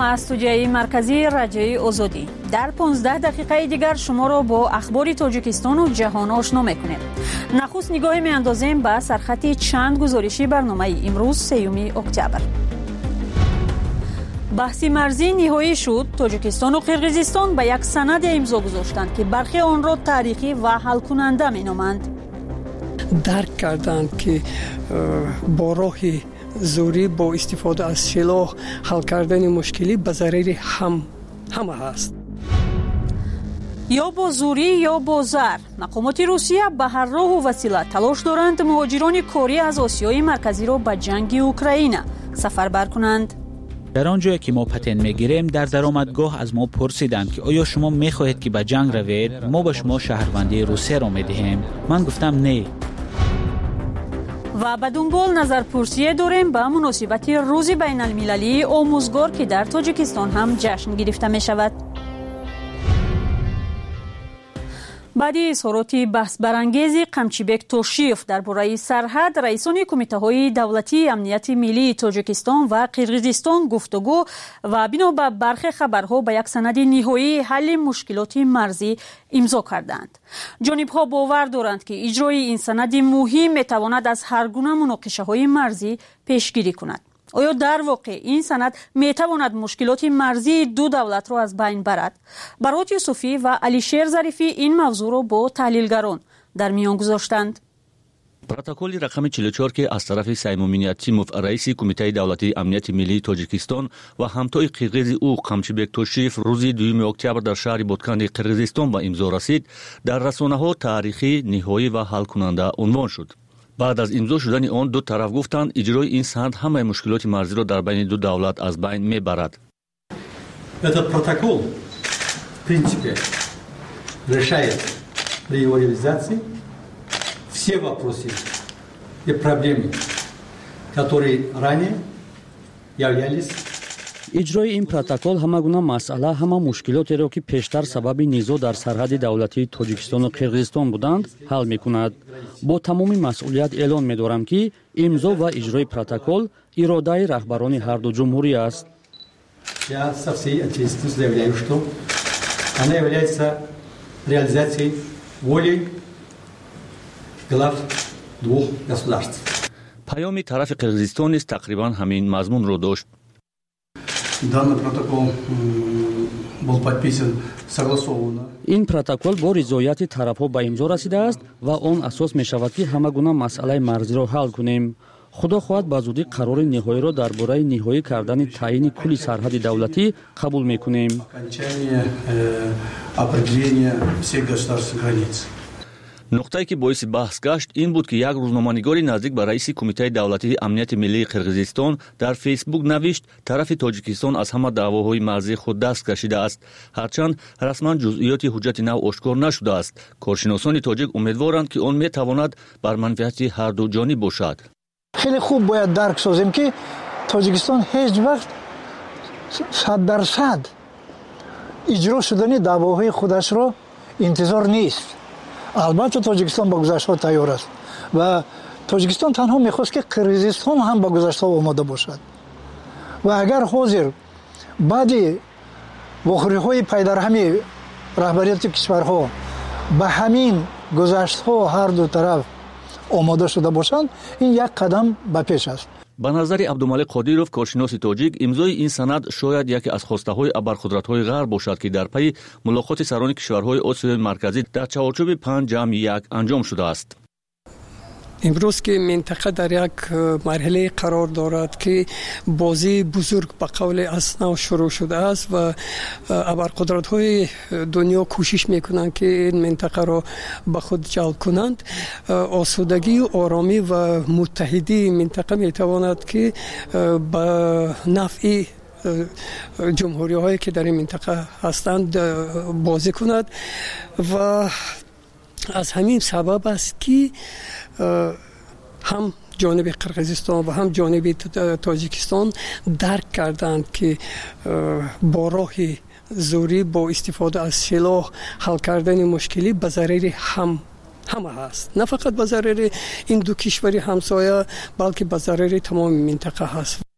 از استودیوی مرکزی رادیوی آزادی. در 15 دقیقه دیگر شما را با اخبار تاجیکستان و جهان آشنا می‌کنیم. نخست نگاهی می‌اندازیم به سرخط چند گزارشی برنامه امروز 3 اکتبر. بحثی مرزی نهایی شد. تاجیکستان و قرقیزستان به یک سند امضا گذاشتند که برخی آن را تاریخی و حل کننده می‌نامند. درک کردند که با راه زوری با استفاده از سلاح حل کردن مشکلی به ضرر همه هست. یا با زوری یا با زر، مقامات روسیه به هر راه و وسیله تلاش دارند مهاجران کاری از آسیای مرکزی را به جنگ اوکراین سفربر کنند. در آنجایی که ما پتن میگیریم در درآمدگاه از ما پرسیدند که آیا شما میخواهید که به جنگ روید؟ ما به شما شهروندی روسیه را میدهیم. من گفتم نه. و به دنبال نظرپرسی داریم به مناسبت روز بین المللی آموزگار که در تاجیکستان هم جشن گرفته می شود. بعدی اظهارات بحث برانگیز قمچیبک توشیف درباره سرحد، رئیسان کمیته های دولتی امنیت ملی تاجیکستان و قرقیزستان گفتگو و بنا به برخی خبرها به یک سند نهایی حل مشکلات مرزی امضا کردند. جانبها باور دارند که اجرای این سند مهم میتواند از هر گونه مناقشه های مرزی پیشگیری کند. آیا در واقع این سند میتواند مشکلات مرزی دو دولت را از بین برد؟ برات یوسفی و علیشیر ظریفی این موضوع را با تحلیلگران در میان گذاشتند. پروتکل رقم 44 که از طرف سیمون مینیاتیموف رئیس کمیته دولتی امنیت ملی تاجیکستان و همتای قرقیز او قمچیبک توشیف روز 2 اکتبر در شهر بودکند قرقیزستان به امضا رسید، در رسانه‌ها تاریخی، نهایی و حل کننده عنوان شد. بعد از امضا شدن آن دو طرف گفتند اجرای این سند همه مشکلات مرزی را در بین دو دولت از بین میبرد. Этот протокол в принципе решает при его реализации все вопросы и проблемы, которые ранее являлись. اجرای این پروتکل همه گونه مسئله، همه مشکلاتی را که پیشتر سبب نزاع در سرحد دولتی تاجیکستان و قرقیزستان بودند حل می‌کند. با تمام مسئولیت اعلان می‌دارم که امضا و اجرای پروتکل اراده رهبران هر دو جمهوری است. Я со всей ответственностью заявляю, что она является реализацией воли глав двух государств. پیام طرف قرقیزستان نیز تقریبا همین مضمون را داشت. Данный протокол был подписан согласованно. این پروتکل با رضایت طرف‌ها به امضا رسیده است و آن اساس می‌شود که همه گونه مسئله مرزی را حل کنیم. خدا خواهد به زودی قرار نهایی را درباره نهایی کردن تعیین کل سرحد دولتی قبول می‌کنیم. نقطه‌ای که باعث بحث گشت این بود که یک روزنامه‌نگاری نزدیک به رئیس کمیته دولتی امنیت ملی قرقیزستان در فیسبوک نوشت طرف تاجیکستان از همه دعواهای مرزی خود دست کشیده است، هرچند رسما جزئیات حجت نو آشکار نشده است. کارشناسان تاجیک امیدوارند که آن میتواند بر منفعت هر دو جانب باشد. خیلی خوب باید درک سازیم که تاجیکستان هیچ وقت 100% اجرا شدن دعواهای خودش را انتظار نیست. البته تاجیکستان با گذشته تیار است و تاجیکستان تنها میخواست که قرقیزستان هم با گذشته آماده باشد و اگر حاضر بعد واخوری‌های پیدرهمی رهبریت کشورها به همین گذشته هر دو طرف آماده شده باشند، این یک قدم به پیش است. به نظر عبدالملک قادیروف کارشناس تاجیک، امضای این سند شاید یکی از خواسته‌های ابرقدرت‌های غرب باشد که در پی ملاقات سران کشورهای آسیای مرکزی در چارچوب 5+1 انجام شده است. امروز که منطقه در یک مرحله قرار دارد که بازی بزرگ به قول اسنو شروع شده است و ابرقدرت‌های دنیا کوشش میکنند که این منطقه را به خود جلب کنند، آسودگی و آرامی و متحدی منطقه میتواند که به نفع جمهوری هایی که در این منطقه هستند بازی کند و از همین سبب است که هم جانب قرقیزستان و هم جانب تاجیکستان درک کردند که با راه زوری با استفاده از سلاح حل کردن مشکلی به ضرر همه هست، نه فقط به ضرر این دو کشور همسایه بلکه به ضرر تمام منطقه هست.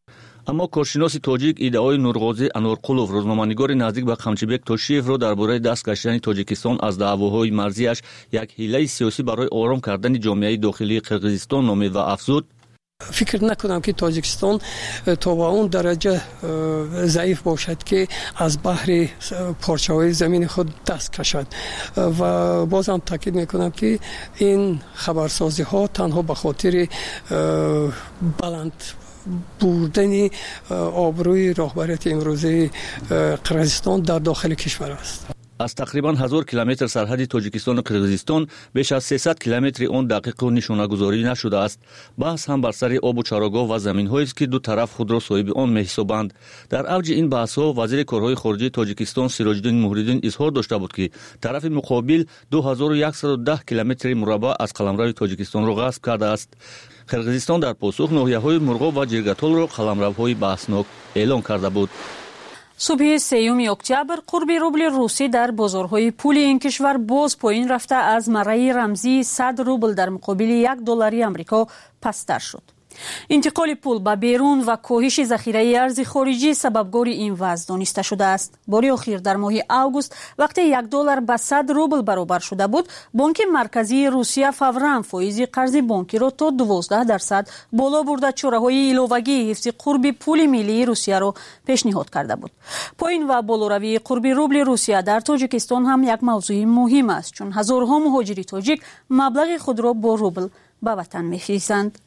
اما کارشناس تاجیک ایده‌های نورغازی انورقلوف روزنامه‌نگار نزدیک به قمچیبک توشیف را درباره دست کشیدن تاجیکستان از دعواهای مرزیش یک حیله سیاسی برای آرام کردن جامعه داخلی قرقیزستان نامید و افزود: فکر نکنم که تاجیکستان تا به اون درجه ضعیف باشد که از بحر پارچه‌های زمین خود دست کشد و بازم تاکید میکنم که این خبرسازی ها تنها به خاطر بلند بردن آبروی رهبریت امروزی قرقیزستان در داخل کشور است. از تقریبا 1000 کیلومتر سرحد تاجیکستان و قرقیزستان بیش از 300 کیلومتر آن دقیق نشانه گذاری نشده است. بحث هم بر سر آب و چراگاه و زمین‌هایی است که دو طرف خود را صاحب آن می‌حسابند. در اوج این بحث‌ها وزیر کارهای خارجه تاجیکستان سیراج‌الدین موحدین اظهار داشته بود که طرف مقابل 2110 کیلومتر مربع از قلمرو تاجیکستان را غصب کرده است. قرقیزستان در پاسخ ناحیه‌های مرغاب و جرگتال را قلمروهای بحثناک اعلام کرده بود. صبح 3 اکتبر قرب روبل روسی در بازارهای پول این کشور باز پایین رفته از مره رمزی 100 روبل در مقابل $1 آمریکا پستر شد. انتقال پول به بیرون و کاهش ذخیره ارز خارجی سببگار این وضع دانسته شده است. بار اخیر در ماه اوگوست وقتی $1 به 100 روبل برابر شده بود، بانک مرکزی روسیه فوراً فایز قرض بانکی را تا 12% بالا برده چاره‌های علاوه‌ای حفظ قرب پول ملی روسیه را پیشنهاد کرده بود. پایین و بالاروی قرب روبل روسیه در تاجیکستان هم یک موضوع مهم است، چون هزارها مهاجر تاجیک مبلغ خود را با روبل به وطن می‌فرستند.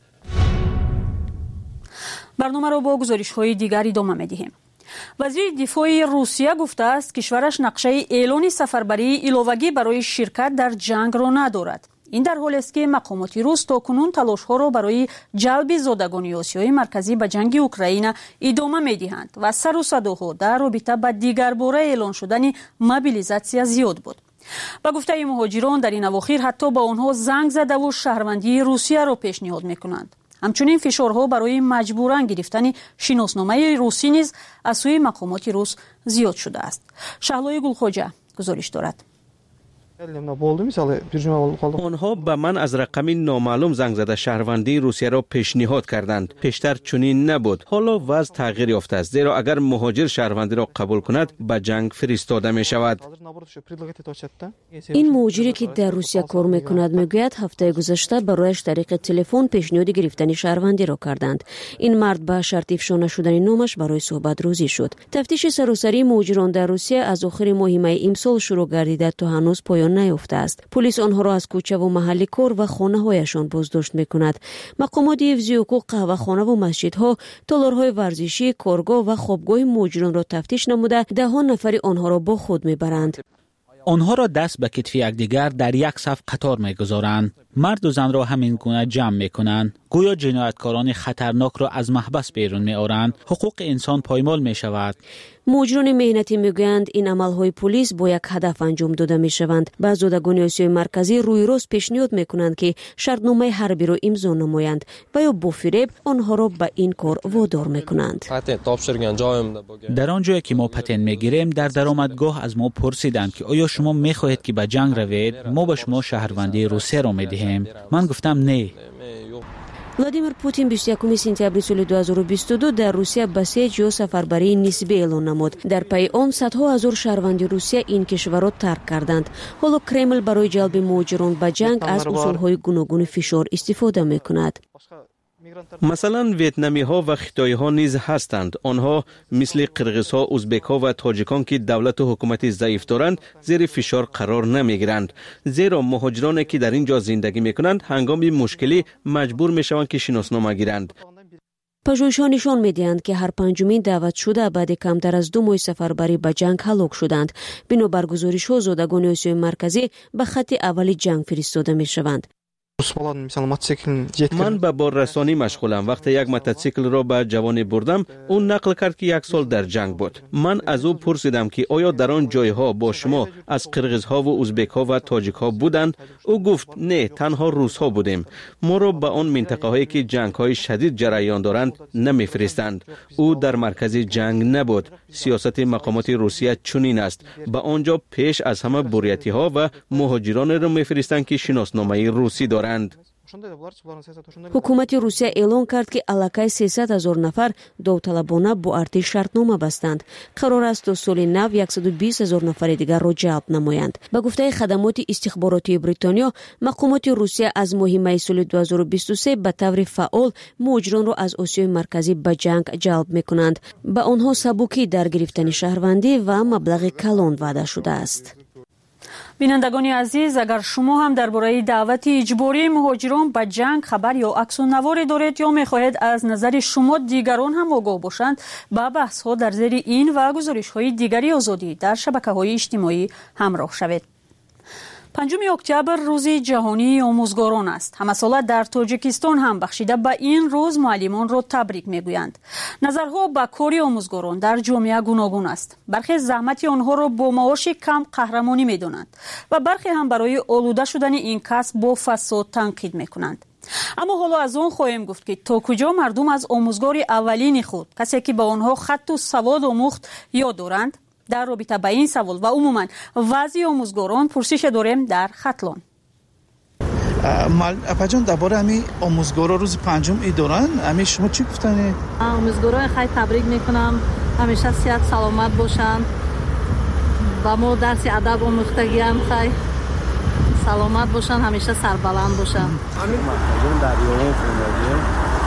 برنامه را با گزارش‌های دیگر ادامه می‌دهیم. وزیر دفاع روسیه گفته است کشورش نقشه اعلان سفربری علاوه‌ای برای شرکت در جنگ را ندارد. این در حالی است که مقامات روس تاکنون تلاش‌ها را برای جلب زادگان آسیای مرکزی به جنگ اوکراین ادامه می‌دهند و سر و صداها در رابطه با دیگر باره اعلان شدن موبیلیزاسیون زیاد بود. با گفته مهاجران در این اواخر حتی با آنها زنگ زده و شهروندی روسیه را پیشنهاد می‌کنند. همچنین فشارها برای مجبوران گرفتن شناسنامه روسی نیز از سوی مقامات روس زیاد شده است. شهلای گلخوجه گزارش دارد. آنها به من از رقمی نامعلوم زنگ زده شهروندی روسیه را پیشنهاد کردند. پیشتر چنین نبود. حالا وضع تغییر یافته است، زیرا اگر مهاجر شهروندی را قبول کند به جنگ فرستاده می شود. این مهاجری که در روسیه کار میکند میگوید هفته گذشته برایش طریق تلفن پیشنهاد گرفتن شهروندی را کردند. این مرد به شرط افشا نشدن نامش برای صحبت روزی شد. تفتیش سراسری مهاجران در روسیه از آخر ماه می امسال شروع گردیده تا هنوز پایان نیافته است. پلیس آنها را از کوچه و محل کار و خانه هایشان بازداشت میکند. مقامات حفظ حقوق قهوه‌خانه و مسجدها، تالارهای ورزشی، کارگاه و خوابگاه مهاجران را تفتیش نموده دهان نفر آنها را با خود میبرند. آنها را دست به کتف یکدیگر در یک صف قطار میگذارند. مرد و زن را همین گونه جمع میکنند. گویا جنایتکاران خطرناک را از محبس بیرون میآورند. حقوق انسان پایمال میشود. مهاجران مهنتی میگویند این عملهای پلیس با یک هدف انجام داده میشوند. بعض زادگان آسیای مرکزی روی راست پیشنهاد میکنند که شرطنامه حربی را امضا نمایند و یا با فریب آنها را به این کار وادار میکنند. در آنجایی که ما پتن میگیریم در درآمدگاه از ما پرسیدند که آیا شما میخواهید که به جنگ روید؟ ما به شما شهروندی روسیه را میدهیم. من گفتم نه. ولادیمیر پوتین 21 سپتامبر سال 2022 در روسیه بسیج یا سفربری نسبی اعلان نمود. در پی آن صدها هزار شهروند روسیه این کشور را ترک کردند. حالا کرمل برای جلب مهاجران به جنگ از اصولهای گوناگون فشار استفاده میکند. مثلا ویتنامی ها و خیتایی ها نیز هستند. آنها مثل قرقیز ها، ازبک ها و تاجیکان که دولت و حکومت ضعیف دارند زیر فشار قرار نمیگیرند، زیرا مهاجرانی که در اینجا زندگی میکنند هنگام مشکلی مجبور میشوند که شناسنامه گیرند. پژوهش‌ها نشان می‌دهند که هر پنجمین دعوت شده بعد کمتر از 2 ماه سفربری به جنگ هلاک شدند. بنابر گزارش‌ها زادگان آسیای مرکزی به خط اول جنگ فرستاده می‌شوند. من به باررسانی مشغولم. وقتی یک موتورسیکل را به جوانی بردم، اون نقل کرد که 1 سال در جنگ بود. من از او پرسیدم که آیا در آن جایها با شما از قرقیزها و ازبک ها و تاجیک ها بودند؟ او گفت نه، تنها روس ها بودیم. ما را به آن منطقه هایی که جنگ های شدید جریان دارند نمیفرستند. او در مرکز جنگ نبود. سیاست مقامات روسیه چنین است. به آنجا پیش از همه بوریتی ها و مهاجران را میفرستند که شناسنامه روسی دارند. ҳукумати русия эълон кард ки аллакай 300 000 нафар довталабона бо артиш шартнома бастанд. қарор аст то соли нав 120 000 нафари дигарро ҷалб намоянд. ба гуфтаи хадамоти истихборотии бритониё, мақомоти русия аз моҳи майи соли 2023 ба таври фаъол муҳоҷиронро аз осиёи марказӣ ба ҷанг ҷалб мекунанд. ба онҳо сабукӣ дар гирифтани шаҳрвандӣ ва маблағи калон ваъда шудааст. бинандагони азиз, агар шумо ҳам дар бораи даъвати иҷбории муҳоҷирон ба ҷанг хабар ё аксунаворе доред ё мехоҳед аз назари шумо дигарон ҳам огоҳ бошанд, ба баҳсҳо дар зери ин ва гузоришҳои дигари озодӣ дар шабакаҳои иҷтимоӣ ҳамроҳ шавед. 5 октябр рӯзи ҷаҳонии омӯзгорон аст. ҳамасола дар тоҷикистон ҳам бахшида ба ин рӯз муаллимонро табрик мегӯянд. назарҳо ба кори омӯзгорон дар ҷомеа гуногун аст. бархе заҳмати онҳоро бо маоши кам қаҳрамонӣ медонанд ва бархе ҳам барои олуда шудани ин касб бо фасод танқид мекунанд. аммо ҳоло аз он хоҳем гуфт ки то куҷо мардум аз омӯзгори аввалини худ, касе ки ба онҳо хатту савод омӯхт, ёд доранд. дар робита ба ин савол ва умуман вазъи омӯзгорон пурсише дорем дар хатлон. апаҷон дар бораи ҳамин омӯзгорон рӯзи 5 идоран, ҳамин шумо чӣ гуфтани? омӯзгорон хай табрик мекунам, ҳамеша сиҳат саломат бошанд, ба мо дарси адаб омӯхтагиам, хай саломат бошанд, ҳамеша сарбаланд бошанд. апаҷон дар ёрон хондагием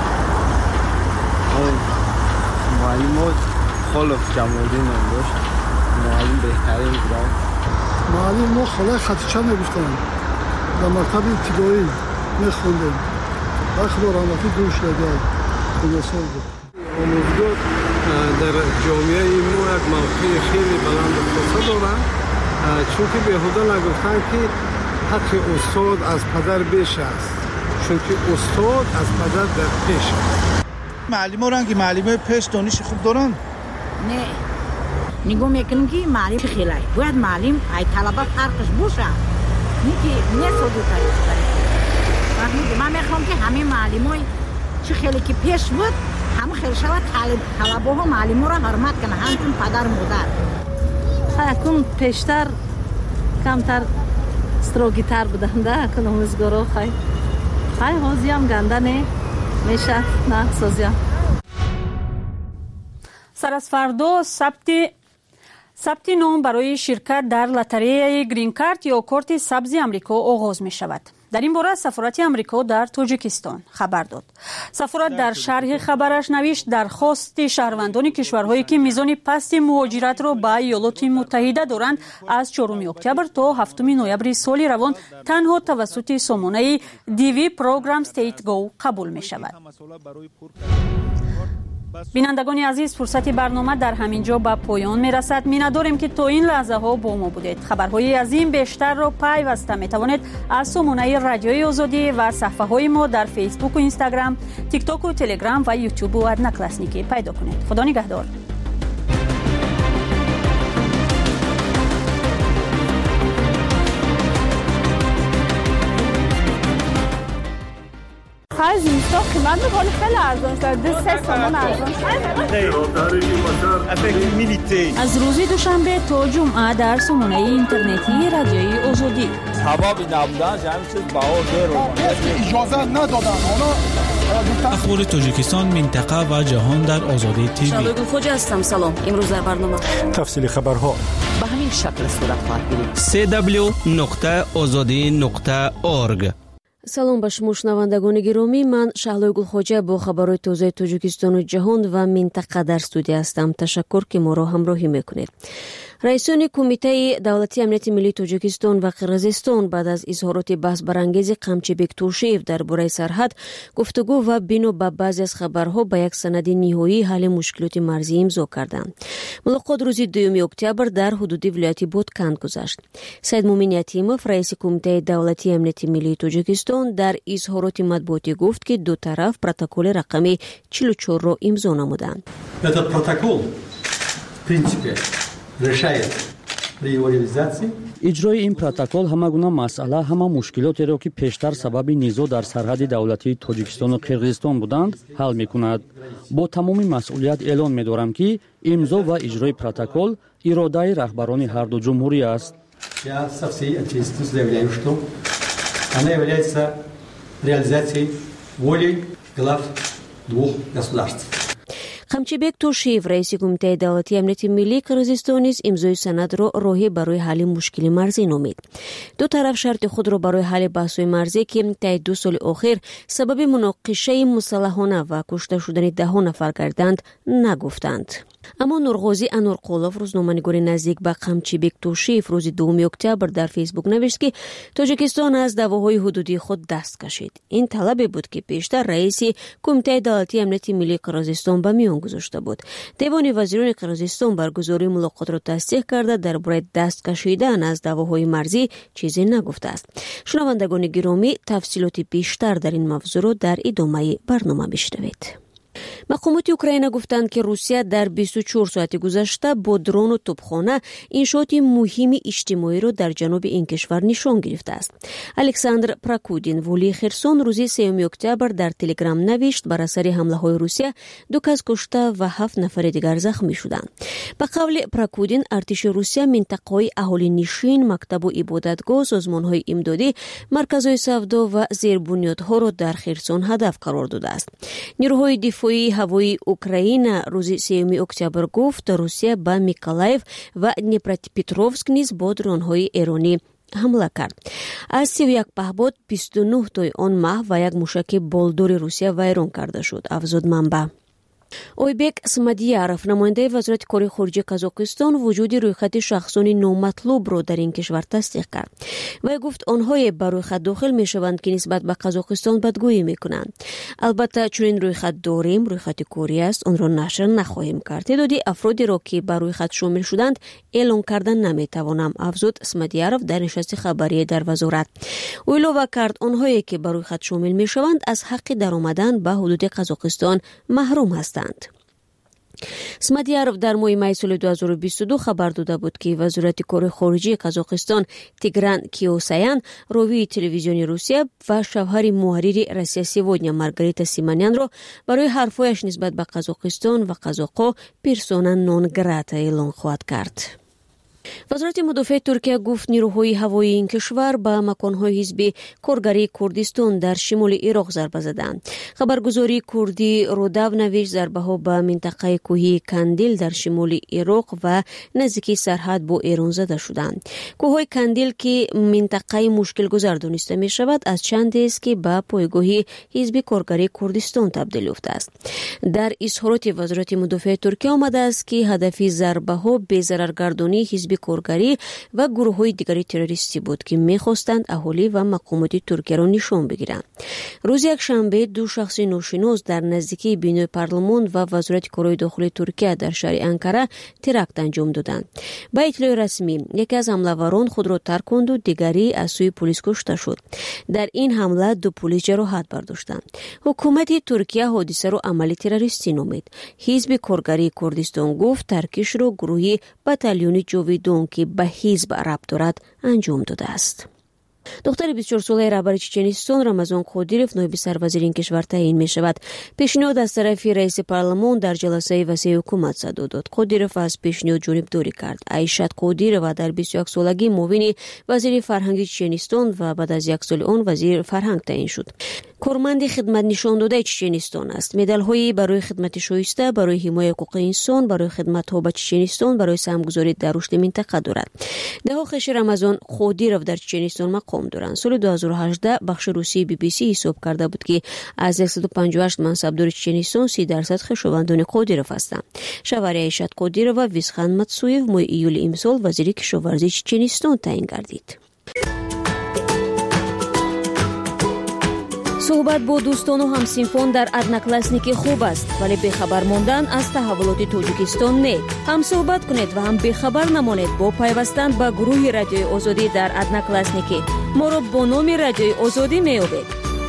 муаллимот холов ҷамолдин ном дошт. معلم بهترین بودم. معلم ما خالای خطیچه میگفتن. در مکتب ابتدایی میخوندیم. وقت با رحمتی دوش لگه. کنسال بود. آموزگار در جامعه ما یک موقع خیلی بلند و خاصه دارن. چون که بهوده نگفتن که حق استاد از پدر بیش است. چون که استاد از پدر در پیش است. معلم ها رنگی معلم های پیش دانش خوب دارن؟ نه. نگاه میکنم که معلم خیلی باید معلم ای طلبه فرقش باشه نه که نه سادو تاریخ من میخوام که همه معلم های چه خیلی که پیش بود همه خیلی شود طلبه ها معلم ها را حرمت کنه همچون پدر مادر کم پیشتر کمتر استروگی تر بودن ده کنم از گروه خیلی حاضی هم گنده نه میشه نه سازی هم سر از فردا ثبت نام برای شرکت در لاتاری گرین کارت یا کارت سبز آمریکا آغاز می شود. در این باره سفارت آمریکا در تاجیکستان خبر داد. سفارت در شرح خبرش نوشت درخواست شهروندان کشورهایی که میزان پست مهاجرت را به ایالات متحده دارند از 4 اکتبر تا 7 نوامبر سال روان تنها توسط سامانه دیوی پروگرام استیت گو قبول می شود. بینندگان عزیز، فرصت برنامه در همین جا به پایان میرسد. می‌نداریم که تا این لحظه ها با ما بودید. خبرهای از این بیشتر را پیوسته میتوانید از سامانه رادیوی آزادی و صفحه های ما در فیسبوک و اینستاگرام، تیک تاک و تلگرام و یوتیوب و ادناکلاسنیکی پیدا کنید. خدا نگهدار. از اینستا قیمت میکنه خیلی ارزان شده 3 تومان ارزان از روز دوشنبه تا جمعه در سامانه اینترنتی رادیوی آزادی سبابی نبودن جمعی چیز بها دیر اجازه ندادن اخبار تاجیکستان، منطقه و جهان در آزادی تیوی. شادو گلخوجه هستم. سلام. امروز در برنامه تفصیل خبرها به همین شکل صورت خواهد گرفت. www.azadi.org. салом ба шумо шунавандагони гиромӣ, ман шаҳлои гулхоҷа бо хабарҳои тозаи тоҷикистону ҷаҳон ва минтақа дар студия ҳастам. Ташаккур ки моро ҳамроҳӣ мекунед. раисони кумитаи давлати амнияти миллии тоҷикистон ва қирғизистон баъд аз изҳороти баҳсбарангези қамчибек тӯшиев дар бораи сарҳад гуфтугӯ ва бино ба баъзе аз хабарҳо ба як санади ниҳоии ҳалли мушкилоти марзӣ имзо карданд. мулоқот рӯзи 2 октябр дар ҳудуди вилояти Ботканд гузашт. Саидмумин Ятимов, раиси кумитаи давлати амнияти миллии тоҷикистон, дар изҳороти матбуотӣ гуфт ки ду тараф протоколи рақами 44-ро имзо намуданд. Этот протокол, в принципе, решает при его реализации иҷрои ин протокол ҳама гуна масъала, ҳама мушкилотеро ки пештар сабаби низоъ дар сарҳади давлатии Тоҷикистону Қирғизистон буданд, ҳал мекунад. бо тамоми масъулият эълон медорам ки имзо ва иҷрои протокол иродаи раҳбарони ҳарду ҷумҳурӣ аст. Я со всей ответственностью заявляю, что она является реализации воли глав двух государств. Камчибек Тошиев, раиси кумитаи давлатии амнияти миллии Қирғизистон низ имзои санадро роҳи барои ҳалли мушкили марзӣ номид. Ду тараф шарти худро барои ҳалли баҳсҳои марзӣ ки таи 2 соли охир сабаби муноқишаи мусаллаҳона ва кушта шудани 10 нафар гарданд нагуфтанд. аммо Нурғозӣ Анурқулов, рӯзноманигори наздик ба Камчибек Тошиев, рӯзи 2 октябр дар фейсбук навишт ки Тоҷикистон аз давоҳои ҳудудии худ даст кашид. Ин талабе буд ки пештар раиси кумитаи давлатии амнияти миллии Қирғизистон ба миён гузошта буд. Девони вазирони Қирғизистон баргузории мулоқотро тасдиқ карда дар бораи даст кашидан аз давоҳои марзӣ чизе нагуфтааст. Шунавандагони гиромӣ, тафсилоти бештар дар ин мавзӯъро дар идомаи барнома бишнавед. мақомоти Украина гуфтанд ки Русия дар 24 соати гузашта бо дрону тӯбхона иншооти муҳими иҷтимоиро дар ҷануби ин кишвар нишон гирифтааст. Александр Прокудин, волии Херсон, рӯзи 3 октябр дар Телеграм навишт бар асари ҳамлаҳои Русия 2 кас кушта ва 7 нафари дигар захмӣ шуданд. Ба қавли Прокудин, артиши Русия минтақаҳои аҳолинишин, мактабу ибодатгоҳ, созмонҳои имдодӣ, марказҳои савдо ва зербунёдҳоро дар Херсон ҳадаф қарор додааст. Нирӯҳои дифоии ҳавои Украина рӯзи 3 октябр гуфт, Русия ба Миколаев ва Днепропетровск низ бо дронҳои эронӣ ҳамла кард. аз 31 паҳбод 29 тои он маҳв ва як мушаки болдори Русия вайрон карда шуд, афзуд манба. Ойбек Смадияров, намояндаи вазорати кори хориҷии Қазоқистон, вуҷуди рӯйхати шахсони номатлубро дар ин кишвар тасдиқ кард. Вай гуфт, онҳое ба рӯйхат дохил мешаванд ки нисбат ба Қазоқистон бадгӯӣ мекунанд. Албатта чунин рӯйхат дорем, рӯйхати корӣ аст, онро нашр нахоҳем кард. Теъдоди афродеро ки ба рӯйхат шомил шуданд эълон кардан наметавонам, афзуд Смадияров дар нишасти хабарие дар вазорат. ӯ илова кард, онҳое ки ба рӯйхат шомил мешаванд аз ҳаққи даромадан ба ҳудуди Қазоқистон маҳрум ҳастанд. Смадияров дар моҳи май соли 2022 хабар дода буд ки вазорати кори хориҷии Қазоқистон Тигран Киосаян, ровии телевизиони Русия ва шавҳари муҳаррири Россия сегодня Маргарита Симонянро барои ҳарфҳояш нисбат ба Қазоқистон ва қазоқо персона нон грата эълон хоҳад кард. вазорати мудофиаи Туркия гуфт, нирӯҳои ҳавои ин кишвар ба маконҳои ҳизби коргарии Курдистон дар шимоли Ироқ зарба заданд. Хабаргузории курдӣ Родав навишт, зарбаҳо ба минтақаи кӯҳии Кандил дар шимоли Ироқ ва наздики сарҳад бо Эрон зада шуданд. кӯҳҳои Кандил ки минтақаи мушкилгузар дониста мешавад, аз чандест ки ба пойгоҳи ҳизби коргарии Курдистон табдил ёфтааст. дар изҳороти вазорати мудофиаи Туркия омадааст ки ҳадафи зарбаҳо безараргардонии ҳизби коргарӣ ва гурӯҳҳои дигари террористӣ буд ки мехостанд аҳолӣ ва мақомоти Туркияро нишон бигиранд. рӯзи якшанбе 2 шахси ношинос дар наздикии бинои парлумон ва вазорати корҳои дохилии Туркия дар шаҳри Анкара теракт анҷом доданд. ба иттилои расмӣ, яке аз ҳамлаварон худро тарк конду, дигари аз сӯи полис кушта шуд. дар ин ҳамла 2 полис ҷароҳат бардоштанд. ҳукумати Туркия ҳодисаро амали террористӣ номид. ҳизби коргарии Курдистон гуфт, таркишро гурӯҳи батальони ҷовидон ки ба ҳизб рабт дорад анҷом додааст. духтари 24 солаи раҳбари Чеченистон Рамазон Қодиров ноиби сарвазири ин кишвар таъин мешавад. пешниҳод аз тарафи раиси парлумон дар ҷаласаи васеъи ҳукумат садо дод. Қодиров аз пешниҳод ҷонибдорӣ кард. Айшат Қодирова дар 21 солагӣ муовини вазири фарҳанги Чеченистон ва баъд аз 1 соли он вазири фарҳанг таъин шуд. корманди хидматнишондодаи Чеченистон аст. медалҳои барои хидмати шоиста, барои ҳимояи ҳуқуқи инсон, барои хидматҳо ба Чеченистон, барои саҳмгузорӣ дар рушди минтақа дорад. даҳо хеши Рамазон Қодиров дар Чеченистон мақом доранд. соли 2018 бахши русии BBC ҳисоб карда буд ки аз 158 мансабдори Чеченистон 30% хешовандони Қодиров ҳастанд. шавари Айшат Қодирова Висхан Матсуев моҳи июли имсол вазири кишоварзии Чеченистон таъин гардид. суҳбат бо дӯстону ҳамсинфон дар одноклассники хуб аст, вале бехабар мондан аз таҳаввулоти Тоҷикистон не. ҳам суҳбат кунед ва ҳам бехабар намонед бо пайвастан ба гурӯҳи Радиои Озодӣ дар одноклассники. моро бо номи Радиои Озодӣ меёбед.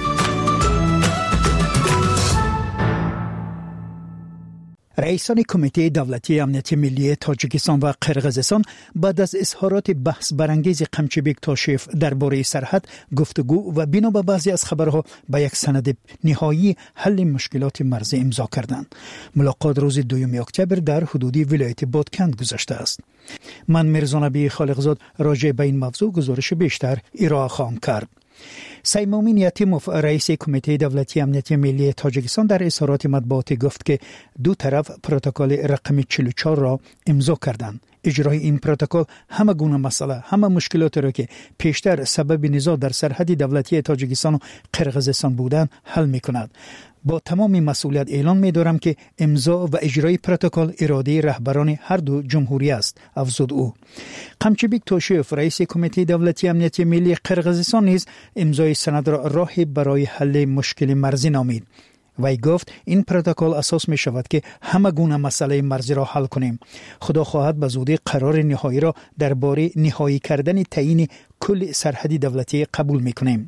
раисони кумитаи давлатии амнияти миллии Тоҷикистон ва Қирғизистон баъд аз изҳороти баҳсбарангези Камчибек Тошиев дар бораи сарҳад гуфтугӯ ва бино ба баъзе аз хабарҳо ба як санади ниҳоии ҳалли мушкилоти марзӣ имзо карданд. мулоқот рӯзи 2 октябр дар ҳудуди вилояти Бодканд гузаштааст. ман Мирзонабии Холиқзод роҷеъ ба ин мавзӯъ гузориши бештар ироа хоҳам кард. سیمومین یتیموف رئیس کمیته دولتی امنیت ملی تاجیکستان در اظهارات مطبوعاتی گفت که دو طرف پروتکل رقم 44 را امضا کردند. اجرای این پروتکل همه گونه مسئله، همه مشکلات را که پیشتر سبب نزاع در سرحد دولتی تاجیکستان و قرقیزستان بودند حل می‌کند. با تمام مسئولیت اعلام می‌دارم که امضا و اجرای پروتکل اراده رهبران هر دو جمهوری است، افزود او. قمچیبک توشیف رئیس کمیته دولتی امنیت ملی قرقیزستان نیز امضای سند را راهی برای حل مشکل مرزی نامید. وی گفت این پروتکل اساس می شود که همه گونه مسئله مرزی را حل کنیم. خدا خواهد به زودی قرار نهایی را درباره نهایی کردن تعیین کل سرحدی دولتی قبول می کنیم.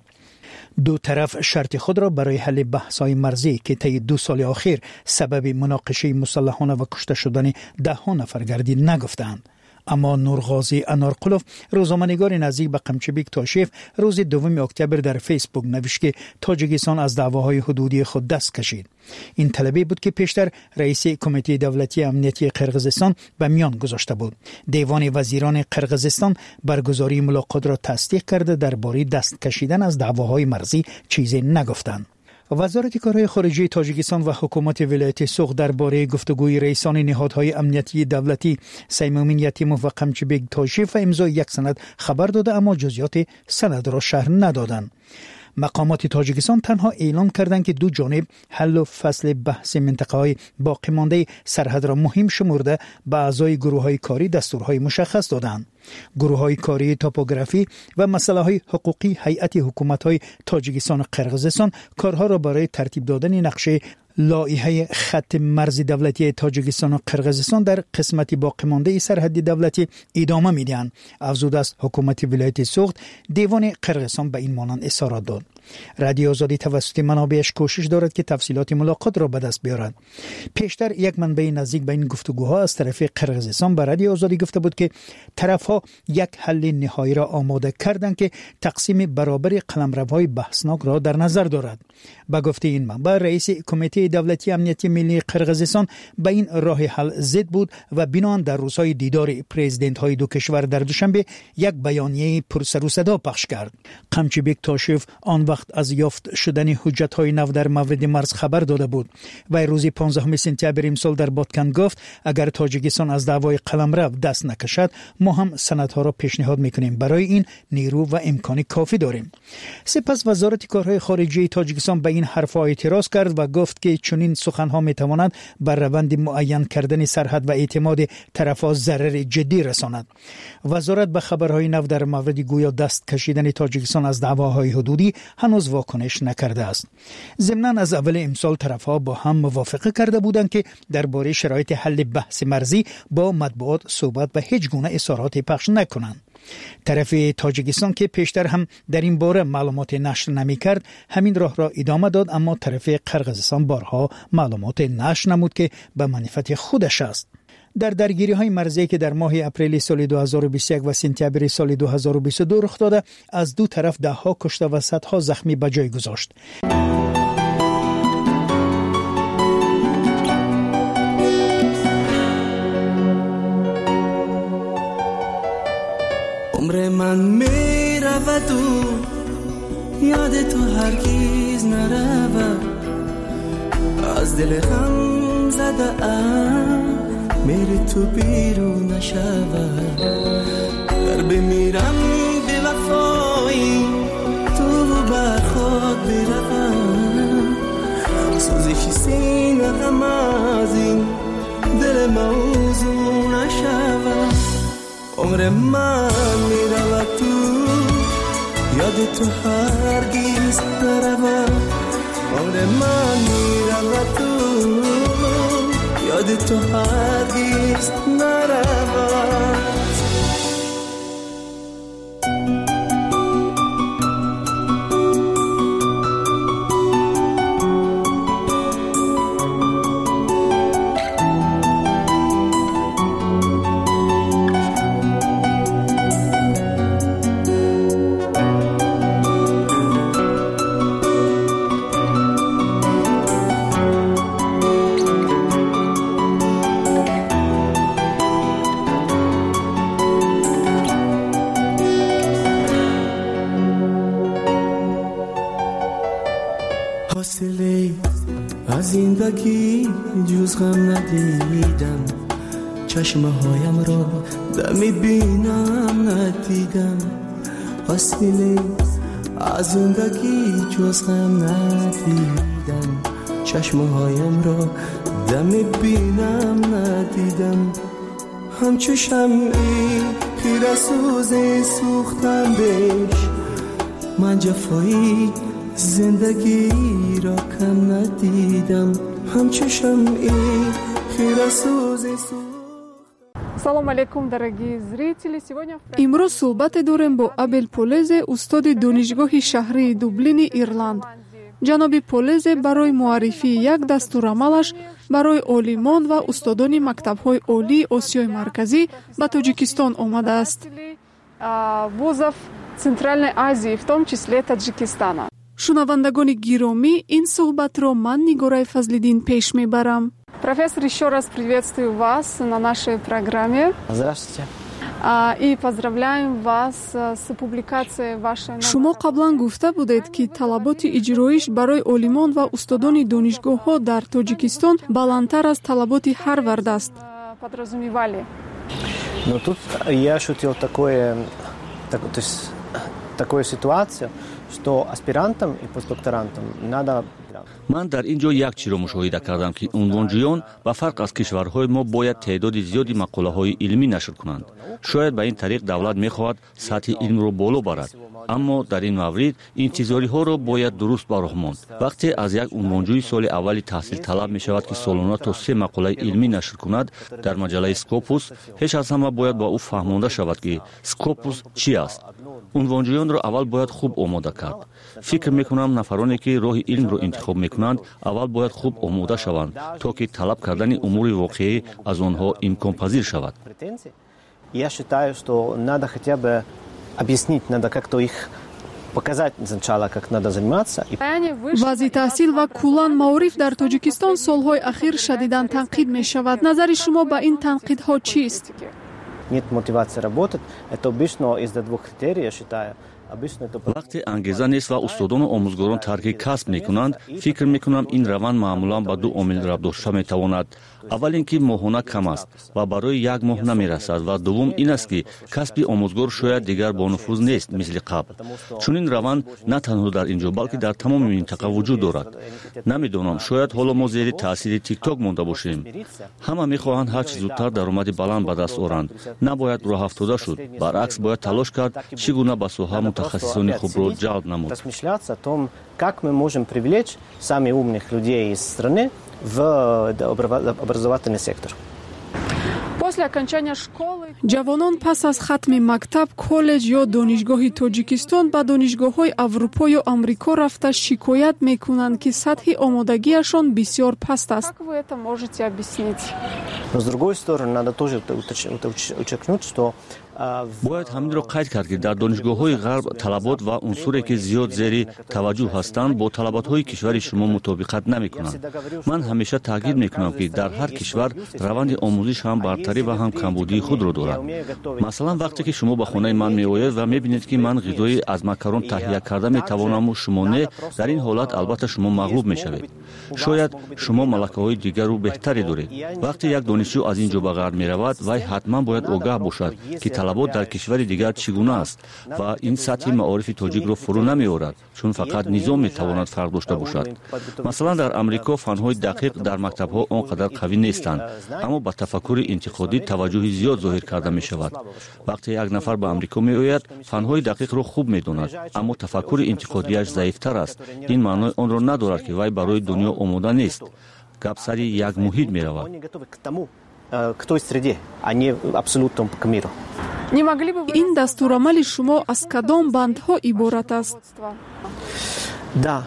دو طرف شرط خود را برای حل بحث‌های مرزی که طی 2 سال اخیر سبب مناقشه مسلحانه و کشته شدن ده نفر گردید نگفتند. اما نورغازی انارقلوف روزنامه‌نگار نزدیک به قمچیبک توشیف روز 2 اکتبر در فیسبوک نوشت که تاجیکستان از دعواهای حدودی خود دست کشید. این طلبی بود که پیشتر رئیس کمیته دولتی امنیتی قرقیزستان به میان گذاشته بود. دیوان وزیران قرقیزستان برگزاری ملاقات را تصدیق کرده درباره دست کشیدن از دعواهای مرزی چیزی نگفتند. وزارت کارهای خارجه تاجیکستان و حکومت ولایت سوق درباره گفتگوی رئیسان نهادهای امنیتی دولتی سیمومین یتیموف و قمچیبک توشیف و امضای یک سند خبر داده، اما جزئیات سند را شرح ندادند. مقامات تاجیکستان تنها اعلام کردند که دو جانب حل و فصل بحث منطقه‌های باقی مانده سرحد را مهم شمرده به اعضای گروه‌های کاری دستورهای مشخص دادند. گروه‌های کاری توپوگرافی و مسائل حقوقی هیئت حکومت‌های تاجیکستان و قرقیزستان کارها را برای ترتیب دادن نقشه لایحه خط مرزی دولتی تاجیکستان و قرقیزستان در قسمت باقی مانده سرحدی دولتی ادامه میدهند. افزود است حکومت ولایت سوخت دیوان قرقیزستان به این مانند اظهارات داد. رادیو آزادی توسط منابعش کوشش دارد که تفصیلات ملاقات را به دست بیارد. پیشتر یک منبع نزدیک به این گفتگوها از طرف قرقیزستان به رادیو آزادی گفته بود که طرفها یک حل نهایی را آماده کردند که تقسیم برابر قلمروهای بحثناک را در نظر دارد. با گفته این منبع رئیس کمیته دولتی امنیتی ملی قرقیزستان به این راه حل ضد بود و بناهن در روزهای دیدار پرزیدنت های دو کشور در دوشنبه یک بیانیه پر سر و صدا پخش کرد. قمچیبک توشیف آن وقت از یافت شدن حجت‌های نو در مورد مرز خبر داده بود و روز 15 سپتامبر امسال در بادکن گفت اگر تاجیکستان از دعوای قلمرو دست نکشد ما هم سندها را پیشنهاد میکنیم، برای این نیرو و امکان کافی داریم. سپس وزارت کارهای خارجه تاجیکستان به این حرفها اعتراض کرد و گفت که چنین سخنها میتواند بر روند معین کردن سرحد و اعتماد طرفها ضرر جدی رساند. وزارت به خبرهای نو در مورد گویا دست کشیدن تاجیکستان از دعواهای حدودی هنوز واکنش نکرده است. ضمناً از اول امسال طرفها با هم موافقه کرده بودند که درباره شرایط حل بحث مرزی با مطبوعات صحبت و هیچ گونه اظهارات پخش نکنند. طرف تاجیکستان که پیشتر هم در این باره معلومات نشر نمی‌کرد همین راه را ادامه داد، اما طرف قرقیزستان بارها معلومات نشر نمود که به منفعت خودش است. در درگیری‌های مرزی که در ماه اپریل سال 2021 و سپتامبر سال 2022 رخ داده از دو طرف ده‌ها کشته و صدها زخمی به جای گذاشت. عمر من میرود و یاد تو هرگز نرود، از دل غم زده ام میری تو بیرون نشود. در بمیرم به وفایی تو بر خود بروم، سوزش سینه غم از این دل موضوع نشود. عمر من میرود تو یاد تو هرگز نرود، عمر من میرود تو یاد تو هرگز نرود. فاصله از زندگی جز غم ندیدم چشمه هایم را دمی بینم ندیدم فاصله از زندگی جز غم ندیدم چشمه هایم را دمی بینم ندیدم همچو شمعی خیره سوزی سوختندش من جفایی زندگی را کم ندیدم همچو شمعی خیره سوزی Салом алейкум, дорогие зрители. Сегодня имрӯз суҳбате дорем бо Абел Полезе, устоди донишгоҳи шаҳрии Дублини, Ирланд. ҷаноби Полезе барои муаррифии як дастурамалаш барои олимон ва устодони мактабҳои олии Осиёи Марказӣ ба Тоҷикистон омадааст. вузов Центральной Азии, в том числе Таджикистана. шунавандагони гиромӣ, ин суҳбатро ман Нигораи Фазлиддин пеш мебарам. Профессор, еще раз приветствую вас на нашей программе. Здравствуйте. И поздравляем вас с публикацией вашей... шумо қаблан гуфта будед ки талаботи иҷроиш барои олимон ва устодони донишгоҳҳо дар Тоҷикистон баландтар аз талаботи Ҳарвард аст. Подразумевали. Но тут я ощутил такую ситуацию, что аспирантам и постдокторантам надо... ман дар ин ҷо як чиро мушоҳида кардам ки унвонҷӯён ба фарқ аз кишварҳои мо бояд теъдоди зиёди мақолаҳои илмӣ нашр кунанд. шояд ба ин тариқ давлат мехоҳад сатҳи илмро боло барад, аммо дар ин маврид интизориҳоро бояд дуруст ба роҳ монд. вақте аз як унвонҷӯи соли аввали таҳсил талаб мешавад ки солона то 3 мақолаи илмӣ нашр кунад дар маҷалаи Scopus, пеш аз ҳама бояд ба ӯ фаҳмонда шавад ки Scopus чӣ аст. унвонҷӯёнро аввал бояд хуб омода кард. фикр мекунам нафароне ки роҳи илмро интихоб мекунанд аввал бояд хуб омода шаванд то ки талаб кардани умури воқеӣ аз онҳо имконпазир шавад. Я считаю, что надо хотя бы объяснить, надо как-то их показать сначала, как надо заниматься. вазъи таҳсил ва куллан маориф дар Тоҷикистон солҳои ахир шадидан танқид мешавад. назари шумо ба ин танқидҳо чист? Нет мотивации работать. Это обычно из-за двух критерий, я считаю. вақте ангеза нест ва устодону омӯзгорон тарки касб мекунанд, фикр мекунам ин раванд маъмулан ба ду омил рабт дошта метавонад. аввал ин ки моҳона кам аст ва барои як моҳ намерасад ва дуввум ин аст ки касби омӯзгор шояд дигар бонуфуз нест мисли қабл. чунин раванд на танҳо дар ин ҷо балки дар тамоми минтақа вуҷуд дорад. намедонам, шояд ҳоло мо зери таъсири тикток монда бошем. ҳама мехоҳанд ҳар чӣ зудтар даромади баланд ба даст оранд. набояд роҳафтода шуд, баръакс бояд талош кард чӣ гуна ба соҳа мутахассисони хубро ҷалб намуд. Размышляться о том, как мы можем привлечь самых умных людей из страны в образовательный сектор. После окончания школы ҷавонон пас аз хатми мактаб, коллеҷ ё донишгоҳи Тоҷикистон ба донишгоҳҳои Аврупо ё Амрико рафта шикоят мекунанд ки сатҳи омодагиашон бисёр паст аст. Как вы это можете объяснить? Но с другой стороны, надо тоже уточнить, что бояд ҳаминро қайд кард ки дар донишгоҳҳои ғарб талабот ва унсуре ки зиёд зери таваҷҷӯҳ ҳастанд бо талаботҳои кишвари шумо мутобиқат намекунанд. ман ҳамеша таъкид мекунам ки дар ҳар кишвар раванди омӯзиш ҳам бартарӣ ва ҳам камбудии худро дорад. масалан вақте ки шумо ба хонаи ман меоед ва мебинед ки ман ғизои аз макарон таҳия карда метавонаму шумо не, дар ин ҳолат албатта шумо мағлуб мешавед. шояд шумо малакаҳои дигару беҳтаре доред. вақте як донишҷӯ аз ин ҷо ба ғарб меравад, вай ҳатман бояд огаҳ бошад ки талабот дар кишвари дигар чӣ гуна аст ва ин сатҳи маорифи тоҷикро фурӯ намеорад, чун фақат низом метавонад фарқ дошта бошад. масалан дар амрико фанҳои дақиқ дар мактабҳо он қадар қавӣ нестанд, аммо ба тафаккури интиқодӣ таваҷҷӯҳи зиёд зоҳир карда мешавад. вақте як нафар ба амрико меояд, фанҳои дақиқро хуб медонад, аммо тафаккури интиқодияш заифтар аст. ин маънои онро надорад ки вай барои дунё омода нест. гап сари як муҳит меравад. К той среде, а не абсолютно к миру. ин дастурамали шумо аз кадом бандҳо иборат аст? Да,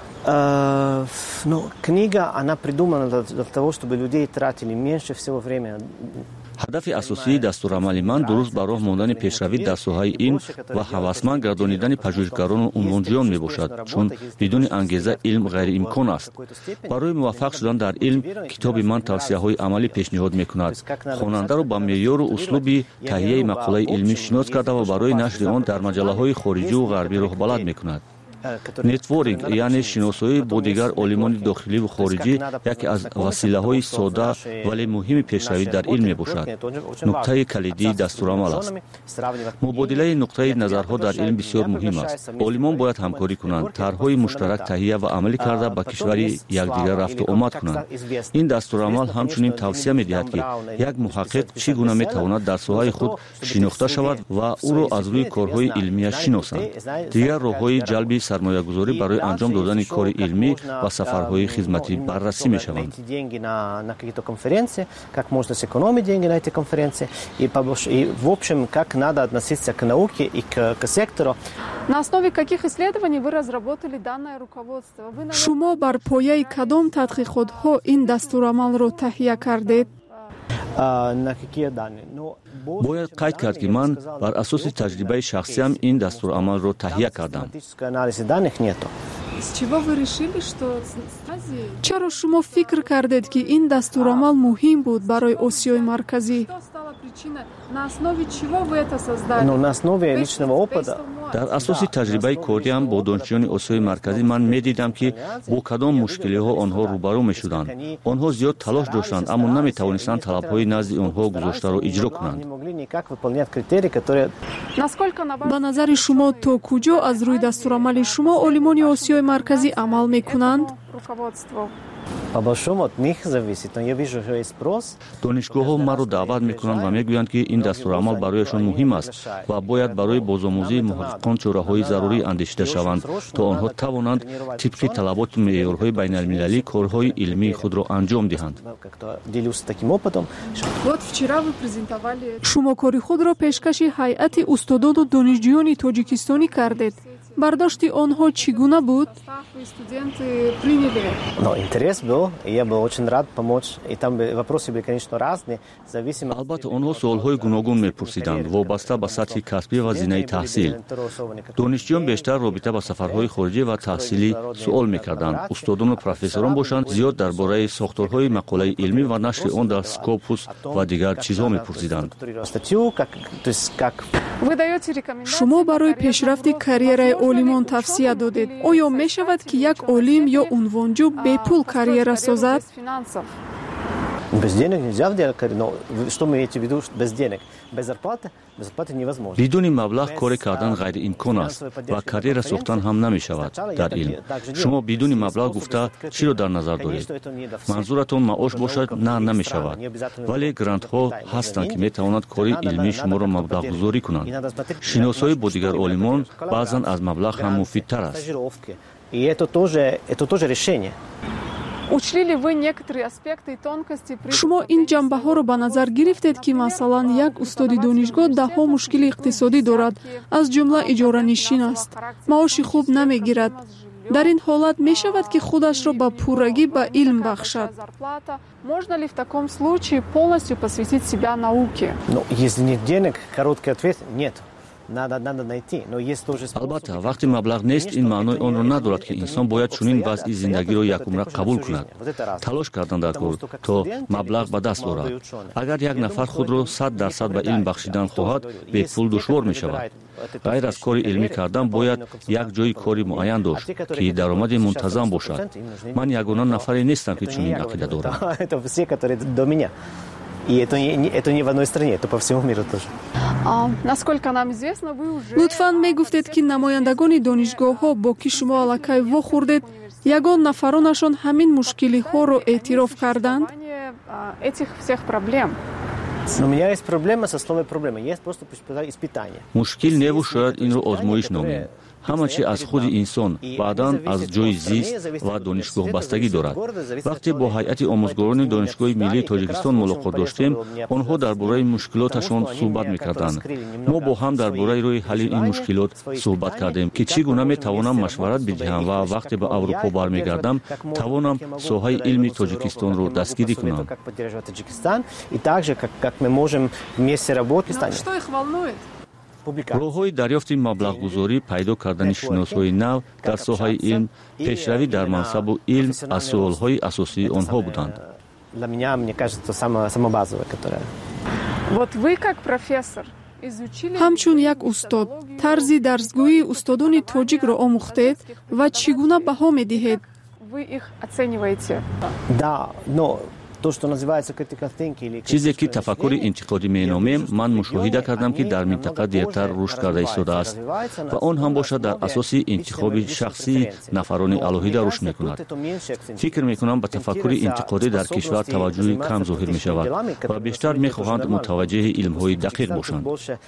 но книга, она придумана для того, чтобы людей тратили меньше всего времени. ҳадафи асосии дастурамали ман дуруст ба роҳ мондани пешравӣ дар соҳаи илм ва ҳавасманд гардонидани пажӯҳишгарону унвонҷӯён мебошад, чун бидуни ангеза илм ғайриимкон аст. барои муваффақ шудан дар илм китоби ман тавсияҳои амалӣ пешниҳод мекунад. хонандаро ба меъёру услуби таҳияи мақолаи илмӣ шинос карда ва барои нашри он дар маҷаллаҳои хориҷиву ғарбӣ роҳбалад мекунад. нетворинг яъне шиносоӣ бо дигар олимони дохиливу хориҷӣ яке аз василаҳои содда вале муҳими пешравӣ дар илм мебошад. нуқтаи калидии дастурамал аст. мубодилаи нуқтаи назарҳо дар илм бисёр муҳим аст. олимон бояд ҳамкорӣ кунанд, тарҳҳои муштарак таҳия ва амалӣ карда ба кишвари якдигар рафту омад кунанд. ин дастурамал ҳамчунин тавсия медиҳад ки як муҳаққиқ чӣ гуна метавонад дар соҳаи худ шинохта шавад ва ӯро аз рӯи корҳои илмияш шиносанд. дигар роҳҳои ҷалби сармоягузорӣ барои анҷом додани кори илмӣ ва сафарҳои хизматӣ баррасӣ мешаванд. На основе каких исследований вы разработали данное руководство? Шумо бар пояи кадом тадқиқотҳо ин дастурамалро таҳия кардед? бояд қайд кард ки ман бар асоси таҷрибаи шахсиям ин дастурамалро таҳия кардам. чаро шумо фикр кардед ки ин дастурамал муҳим буд барои Осиёи Марказӣ? дар асоси таҷрибаи кориам бо донишҷӯёни Осиёи Марказӣ ман медидам ки бо кадом мушкилиҳо онҳо рӯбарӯ мешуданд. онҳо зиёд талош доштанд, аммо наметавонистанд талабҳои назди онҳо гузоштаро иҷро кунанд. ба назари шумо то куҷо аз рӯи дастурамали шумо олимони Осиёи Марказӣ амал мекунанд? донишгоҳҳо маро даъват мекунанд ва мегӯянд ки ин дастурамал барояшон муҳим аст ва бояд барои бозомӯзии муҳаққиқон чораҳои зарурӣ андешида шаванд, то онҳо тавонанд тибқи талаботу меъёрҳои байналмилалӣ корҳои илмии худро анҷом диҳанд. шумо кори худро пешкаши ҳайати устодону донишҷӯёни тоҷикистонӣ кардед. бардошти онҳо чӣ гуна буд? албатта онҳо суолҳои гуногун мепурсиданд, вобаста ба сатҳи касбӣ ва зинаи таҳсил. донишҷӯён бештар робита ба сафарҳои хориҷӣ ва таҳсилӣ суол мекарданд. устодону профессорон бошанд, зиёд дар бораи сохторҳои мақолаи илмӣ ва нашри он дар Scopus ва дигар чизҳо мепурсиданд. шумо барои пешрафти карьераи олимон тавсия додед. оё мешавад ки як олим ё унвонҷӯ бепул карьера созад? бидуни маблағ коре кардан ғайриимкон аст ва карьера сохтан ҳам намешавад дар илм. шумо бидуни маблағ гуфта чиро дар назар доред? манзуратон маош бошад? На, намешавад. вале грантҳо ҳастанд ки метавонанд кори илмии шуморо маблағгузорӣ кунанд. шиносоӣ бо дигар олимон баъзан аз маблағ ҳам муфидтар аст. шумо ин ҷанбаҳоро ба назар гирифтед ки масалан як устоди донишгоҳ даҳҳо мушкили иқтисодӣ дорад, аз ҷумла иҷоранишин аст, маоши хуб намегирад. дар ин ҳолат мешавад ки худашро ба пуррагӣ ба илм бахшад? албатта вақте маблағ нест, ин маънои онро надорад ки инсон бояд чунин вазъи зиндагиро якумра қабул кунад. талош кардан дар кор то маблағ ба даст орад. агар як нафар худро 100% ба илм бахшидан хоҳад, бепул душвор мешавад. ғайр аз кори илмӣ кардан бояд як ҷои кори муайян дошт ки даромади мунтазам бошад. ман ягона нафаре нестам ки чунин ақида дорам. И это не в одной стране, это по всему миру тоже. лутфан мегуфтед ки намояндагони донишгоҳҳо бо ки шумо аллакай вохӯрдед, ягон нафаронашон ҳамин мушкилиҳоро эътироф карданд? Но у меня есть проблема со словом проблема. Есть просто испытание. мушкил неву шояд инро озмоиш номем. ҳама чи аз худи инсон баъдан аз ҷои зист ва донишгоҳ бастагӣ дорад. вақте бо ҳайати омӯзгорони донишгоҳи миллии Тоҷикистон мулоқот доштем, онҳо дар бораи мушкилоташон суҳбат мекарданд. мо бо ҳам дар бораи роҳи ҳалли ин мушкилот суҳбат кардем ки чӣ гуна метавонам машварат бидиҳам ва вақте ба Аврупо бармегардам, тавонам соҳаи илми Тоҷикистонро дастгирӣ кунам. роҳҳои дарёфти маблағгузорӣ, пайдо кардани шиносҳои нав дар соҳаи илм, пешравӣ дар мансабу илм аз суолҳои асосии онҳо буданд. ҳамчун як устод тарзи дарсгӯии устодони тоҷикро омӯхтед ва чӣ гуна баҳо медиҳед? чизе ки тафаккури интиқодӣ меномем, ман мушоҳида кардам, ки дар минтақа дертар рушд карда истодааст ва он ҳам бошад дар асоси интихоби шахсии нафарони алоҳида рушд мекунад. фикр мекунам ба тафаккури интиқодӣ дар кишвар таваҷҷӯҳи кам зоҳир мешавад ва бештар мехоҳанд мутаваҷҷеҳи илмҳои дақиқ бошанд.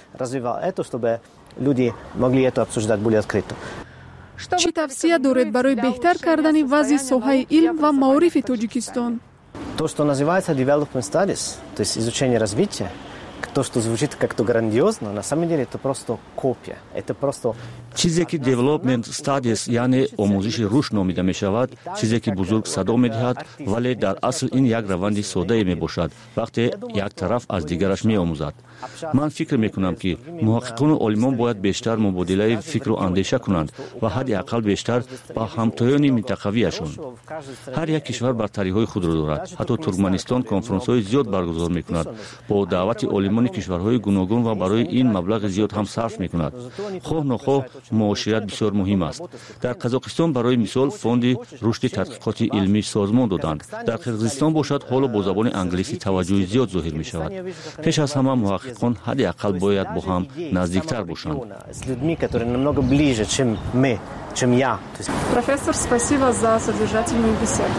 чӣ тавсия доред барои беҳтар кардани вазъи соҳаи илм ва маорифи Тоҷикистон? То, что называется development studies, то есть изучение развития, то, что звучит как-то грандиозно, на самом деле это просто копия. Это просто чизе ки development studies яъне омӯзиши рушд номида мешавад, чизе ки бузург садо медиҳад, вале дар асл ин як раванди содае мебошад, вақте як тараф аз дигараш меомӯзад. ман фикр мекунам, ки муҳаққиқону олимон бояд бештар мубодилаи фикру андеша кунанд ва ҳадди ақал бештар ба ҳамтоёни минтақавиашон. ҳар як кишвар бартариҳои худро дорад. ҳатто Туркманистон конференсҳои зиёд баргузор мекунад бо даъвати олимони кишварҳои гуногун ва барои ин маблағи зиёд ҳам сарф мекунад. хоҳ нохоҳ муошират бисёр муҳим аст. дар Қазоқистон барои мисол фонди рушди тадқиқоти илмӣ созмон доданд. дар Қирғизистон бошад ҳоло бо забони англисӣ таваҷҷӯҳи зиёд зоҳир мешавад. пеш аз ҳама муҳаққиқон ҳадди ақал бояд бо ҳам наздиктар бошанд. Профессор, спасибо за содержательную беседу.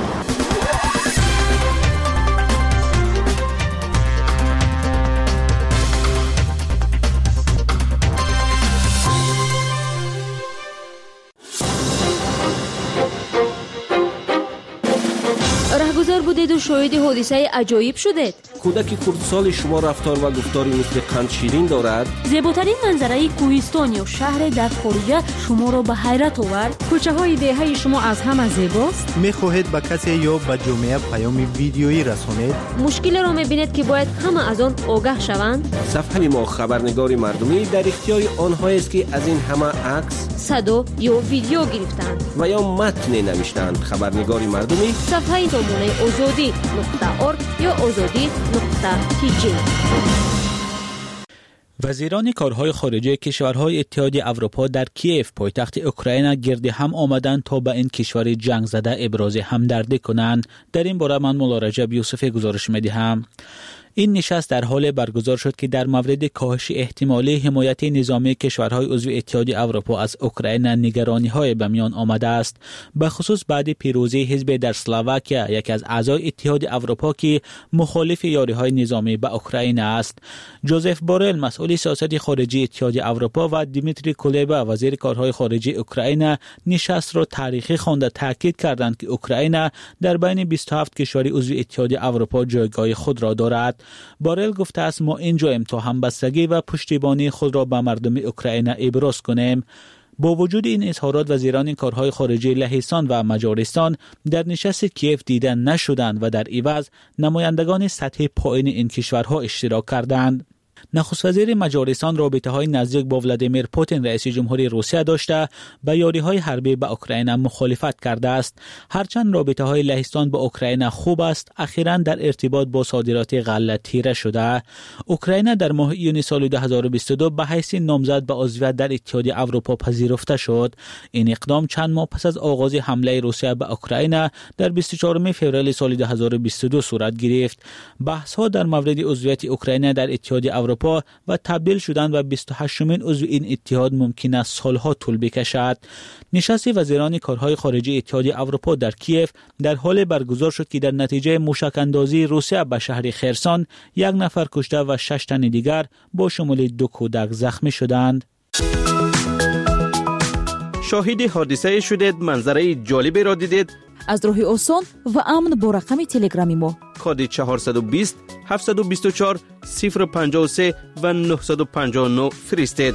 раҳгузор будеду шоҳиди ҳодисаи аҷоиб шудед? кӯдаки хурдсоли шумо рафтор ва гуфтори мисли қандширин дорад? зеботарин манзараи кӯҳистон ё шаҳре дар хориҷа шуморо ба ҳайрат овард? кӯчаҳои деҳаи шумо аз ҳама зебост? мехоҳед ба касе ё ба ҷомеа паёми видеоӣ расонед? мушкилеро мебинед ки бояд ҳама аз он огаҳ шаванд? сафҳаи мо хабарнигори мардумӣ дар ихтиёри онҳоест, ки аз ин ҳама акс, садо ё видео гирифтанд ва ё матне навиштанд. хабарнигори мардумӣ сафҳаи сомонаи озодӣ.орг ё озодӣ.tj. وزیران کارهای خارجه کشورهای اتحادیه اروپا در کیف پایتخت اوکراین گرد هم آمدند تا به این کشور جنگ زده ابراز همدردی کنند. در این باره من مولا رجب یوسفی گزارش می‌دهم. این نشست در حال برگزار شد که در مورد کاهش احتمالی حمایت نظامی کشورهای عضو اتحادیه اروپا از اوکراین نگرانی‌های به میان آمده است، به خصوص بعد پیروزی حزب در اسلواکیا، یکی از اعضای اتحادیه اروپا که مخالف یاری‌های نظامی به اوکراین است. جوزف بورل مسئول سیاست خارجی اتحادیه اروپا و دیمیتری کولبا وزیر کارهای خارجی اوکراین نشست را تاریخی خوانده تاکید کردند که اوکراین در بین 27 کشور عضو اتحادیه اروپا جایگاه خود را دارد. بارل گفته است ما اینجاییم تا همبستگی و پشتیبانی خود را به مردم اوکراین ابراز کنیم. با وجود این اظهارات وزیران کارهای خارجه لهستان و مجارستان در نشست کیف دیده نشدند و در عوض نمایندگان سطح پایین این کشورها اشتراک کردند. نخست وزیر مجارستان رابطه‌های نزدیک با ولادیمیر پوتین رئیس جمهوری روسیه داشته به یاری‌های حربی به اوکراین مخالفت کرده است. هرچند رابطه‌های لهستان با اوکراین خوب است، اخیراً در ارتباط با صادرات غله تیره شده. اوکراین در ماه ایون سال 2022 به حیث نامزد به عضویت در اتحادیه اروپا پذیرفته شد. این اقدام چند ماه پس از آغاز حمله روسیه به اوکراین در 24 فوریه سال 2022 صورت گرفت. بحث‌ها در مورد عضویت اوکراین در اتحادیه اروپا و تبدیل شدن و 28مین عضو این اتحاد ممکن است سالها طول بکشد. نشست وزیران کارهای خارجه اتحادیه اروپا در کیف در حال برگزار شد که در نتیجه موشک‌اندازی روسیه به شهر خرسان 1 نفر کشته و 6 تن دیگر با شمول 2 کودک زخمی شدند. شاهد حادثه شدید، منظره جالبی را دیدید؟ از راه آسان و امن با رقم تلگرامی ما کد 420 724 053 و 959 فرستید.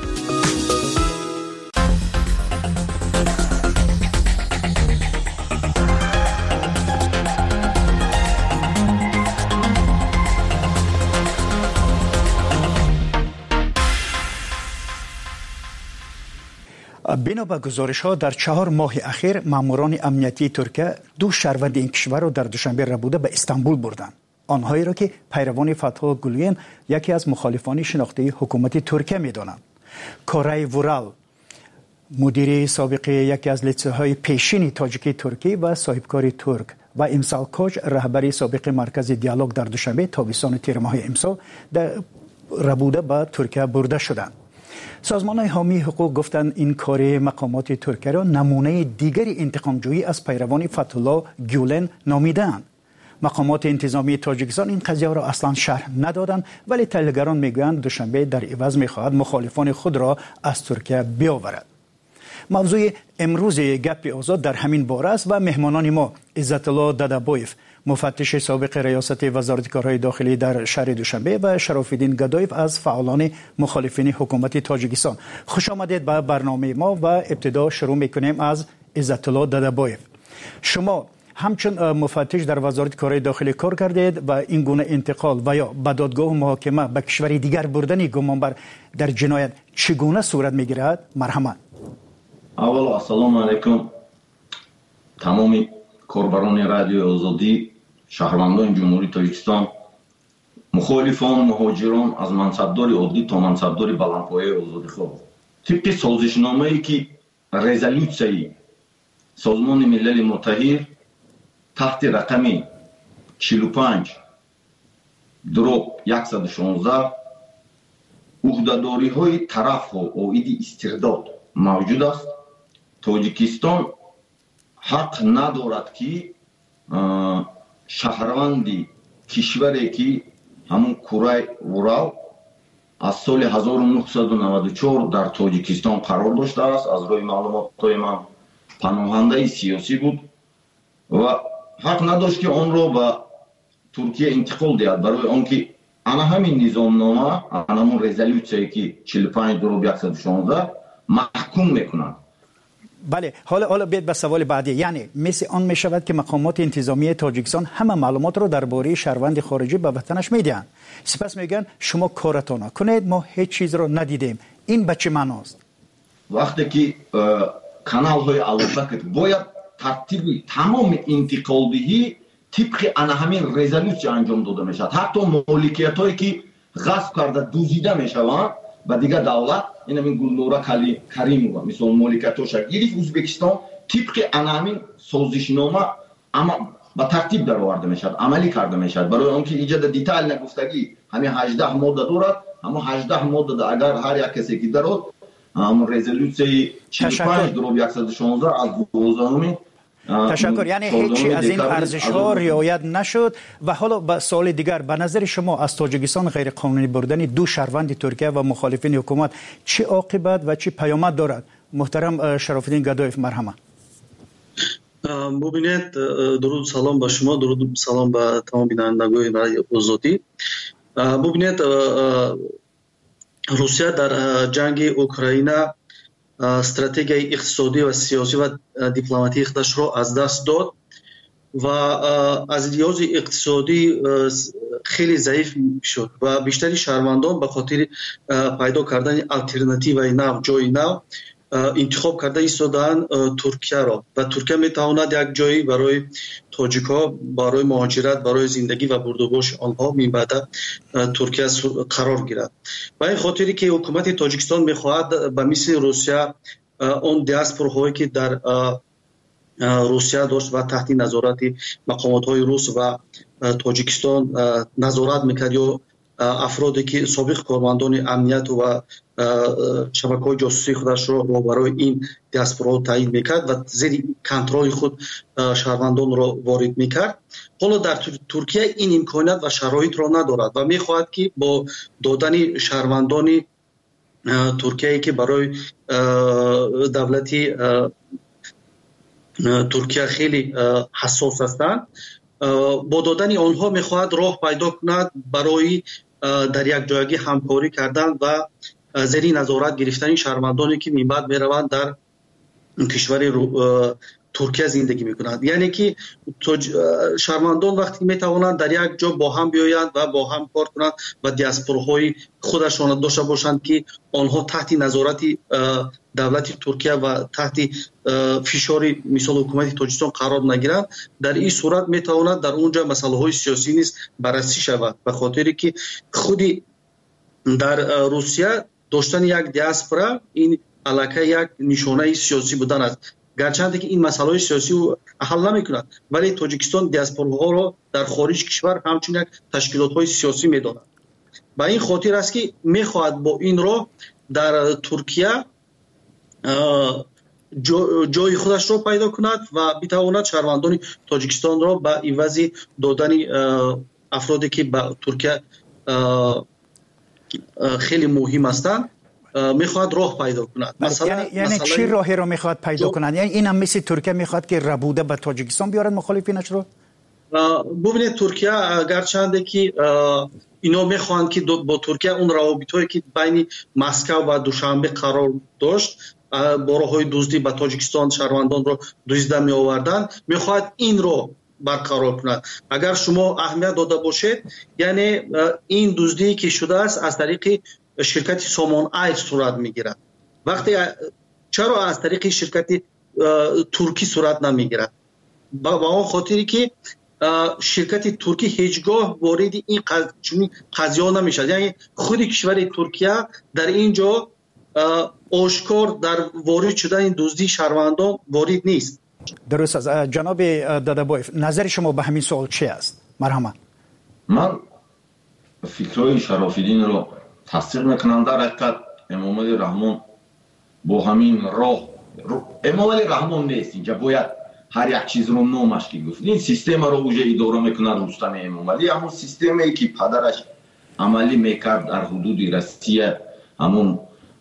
بنا به گزارش‌ها در 4 ماه اخیر ماموران امنیتی ترکیه 2 شهروند این کشور را در دوشنبه ربوده به استانبول بردند. آنهایی را که پیروان فتح گولین یکی از مخالفان شناخته حکومت ترکیه می‌دانند. کورای وورال مدیر سابق یکی از لیسه‌های پیشین تاجیکی ترکی و صاحبکار ترک و امسال کوچ رهبری سابق مرکز دیالوگ در دوشنبه تابستان تیر ماه امسال در ربوده به ترکیه برده شدند. سازمان‌های حامی حقوق گفتند این کار مقامات ترکیه را نمونه دیگری انتقام‌جویی از پیروان فتح الله گولن نامیدند. مقامات انتظامی تاجیکستان این قضیه را اصلا شرح ندادند، ولی تحلیلگران میگویند دوشنبه در عوض میخواهد مخالفان خود را از ترکیه بیاورد. موضوع امروز گپ آزاد در همین باره است و مهمانان ما عزت الله ددبایف مفتش سابق ریاست وزارت کارهای داخلی در شهر دوشنبه و شرف الدین گدایف از فعالان مخالفین حکومت تاجیکستان. خوش آمدید به برنامه ما و ابتدا شروع میکنیم از عزت الله ددبایف. شما همچون مفتش در وزارت کارهای داخلی کار کردید و این گونه انتقال و یا به دادگاه محاکمه به کشور دیگر بردن گمانبر در جنایت چگونه صورت میگیرد؟ مرحمت. اول السلام علیکم تمامی کاربران رادیو آزادی، شهروندان جمهوری تاجیکستان، مخالفان، مهاجران از منصبدار عادی تا منصبدار بلندپایه آزادیخواه. طبق سازشنامه‌ای که رزولوسیای سازمان ملل متحد تحت رقم 45 دروب 116 عهده‌داری‌های طرف ها عاید استرداد موجود است. تاجیکستان حق ندارد که شهروندی کشوری که همون کورای وورال از سال 1994 در تاجیکستان قرار داشته است، از روی معلومات‌های من پناهنده سیاسی بود و حق نداشت که آن را به ترکیه انتقال دهد، برای آنکه انا همین نظامنامه، انا همون رزولوسیایی که 45 دروب 116 محکوم میکنند. بله، حالا بیاید به سوال بعدی. یعنی مثل آن می شود که مقامات انتظامی تاجیکستان همه معلومات را درباره شهروند خارجی به وطنش میدهند، سپس میگن شما کارتان کنید، ما هیچ چیز را ندیدیم. این به چه معناست؟ وقتی که کانال های علاقه باید ترتیب تمام انتقال دهی طبق انا همین رزولوسی انجام داده می شود. حتی مالکیت هایی که غصب کرده دزدیده می شوند و دیگه دولت، این همین گلنورا کریمووا مثل مالکیتش گرفت ازبکستان طبق انا همین سازشنامه اما با ترتیب در آورده می شود، عملی کرده می شود. برای آنکه ایجاد دیتیل نگفتگی همین 18 ماده دارد، همون 18 ماده اگر هر یک کسی که دارد همون رزولوسی 45 دروب 116 از 12 تشکر. یعنی هیچی از این ارزش‌ها رعایت نشد. و حالا به سوال دیگر، به نظر شما از تاجیکستان غیر قانونی بردن دو شهروند ترکیه و مخالفین حکومت چه عاقبت و چه پیامد دارد؟ محترم شرف الدین گدایف، مرحمت. ببینید، درود سلام به شما، درود سلام به تمام بینندگان رادیو آزادی. ببینید، روسیه در جنگ اوکراین استراتژی اقتصادی و سیاسی و دیپلماتیک خودش را از دست داد و از لحاظ اقتصادی خیلی ضعیف شد و بیشتری شهروندان به خاطر پیدا کردن آلترناتیو نو، جای نو انتخاب کرده ایستادن ترکیه را و ترکیه میتواند یک جایی برای تاجیک‌ها برای مهاجرت، برای زندگی و بردوباش آنها می بعد ترکیه قرار گیرد. و این خاطری که حکومت تاجیکستان میخواهد به مثل روسیه اون دیاسپوراهایی که در روسیه داشت و تحت نظارت مقامات‌های روس و تاجیکستان نظارت میکرد، یا افرادی که سابق کارمندان امنیت و شبکه‌های جاسوسی خودش را برای این دیاسپورا تعیین میکرد و زیر کنترل خود شهروندان را وارد میکرد. حالا در ترکیه این امکانات و شرایط را ندارد و میخواهد که با دادن شهروندان ترکیه که برای دولتی ترکیه خیلی حساس هستند، با دادن آنها میخواهد راه پیدا کند برای در یک جایگی همکاری کردن و زیر نظارت گرفتن شهروندانی که میبعد میروند در کشور ترکیه زندگی میکنند. یعنی که شهروندان وقتی میتوانند در یک جا با هم بیایند و با هم کار کنند و دیاسپوراهای خودشان داشته باشند که آنها تحت نظارت دولت ترکیه و تحت فشار مثال حکومت تاجیکستان قرار نگیرند، در این صورت میتواند در اونجا مسائل های سیاسی نیز بررسی شود، به خاطری که خودی در روسیه داشتن یک دیاسپورا این علاقه یک نشانه سیاسی بودن است، گرچند که این مسائل سیاسی رو حل نمی‌کند، ولی تاجیکستان دیاسپوراها را در خارج کشور همچنین یک تشکیلات‌های سیاسی می‌داند. با این خاطر است که می‌خواهد با این را در ترکیه جای خودش را پیدا کند و بتواند شهروندان تاجیکستان را به عوض دادن افرادی که به ترکیه خیلی مهم هستند میخواد راه پیدا کند. یعنی چی راهی رو میخواد پیدا کند؟ یعنی این هم مثل ترکیه میخواد که ربوده به تاجیکستان بیارد مخالفینش رو؟ ببینید ترکیه گرچند که اینا میخوان که با ترکیه اون روابطی که بین مسکو و دوشنبه قرار داشت با راههای دزدی به تاجیکستان شهروندان رو دزدیده می آوردن، میخواد این رو برقرار کند. اگر شما اهمیت داده باشید، یعنی این دزدی که شده است از طریق شرکت سامان اید صورت میگیرد. وقتی چرا از طریق شرکت ترکی صورت نمیگیرد؟ با اون خاطری که شرکت ترکی هیچگاه وارد این قضیه نمیشد. یعنی خود کشور ترکیه در اینجا آشکار در وارد شدن این دزدی شهروندان وارد نیست. درست است. جناب دادابایف، نظر شما به همین سوال چی است؟ مرحبا. من فکرهای شرافالدین رو تصدیق میکنم. در حقیقت امام علی رحمان با همین راه امام علی رحمان نیست، اینجا باید هر یک چیز رو نامش که گفت. این سیستم رو اوجه اداره میکنه رستم امام علی، همون سیستمی که پدرش عملی میکرد در حدود روسیه، همون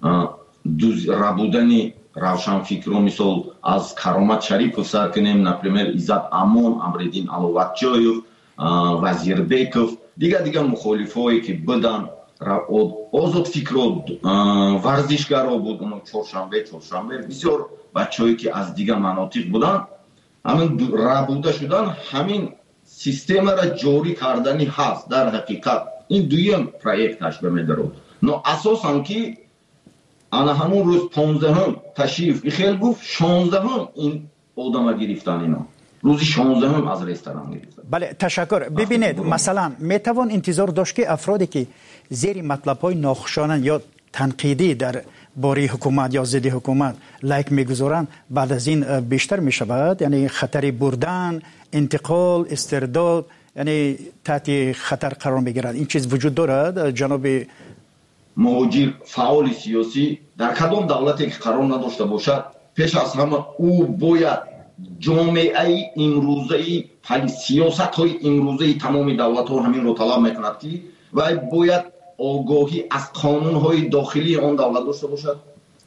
ربودن روشن فکرو مثل از کرامت شریف سر کنیم، نپریمر عزت امان، امردین علواتجایف، وزیر بیکوف، دیگه مخالفایی که بدن آزاد فکر و ورزشگرها بود، اونو چهارشنبه بسیار بچه‌هایی که از دیگه مناطق بودن، همین ربوده شدن، همین سیستم را جاری کردنی هست. در حقیقت این دویم پروژهش بمیدارد. نو اساساً که انا همون روز 15 تشریف خیلی گفت 16 این آدم گرفتن اینا. روزی 16 از رستوران گرفتن. بله تشکر. ببینید مثلا میتوان انتظار داشت که افرادی که زیر مطلب‌های ناخوشایند یا تنقیدی در باره حکومت یا ضد حکومت لایک میگذارند بعد از این بیشتر میشود، یعنی خطر بردن، انتقال، استرداد، یعنی تحت خطر قرار میگیرد. این چیز وجود دارد جناب مهاجر فعال سیاسی در کدام دولتی که قرار نداشته باشد، پیش از همه او باید جامعه امروزه سیاست های امروزه تمام دولت ها همین رو طلب میکند که و باید آگاهی از قانون های داخلی آن دولت داشته باشد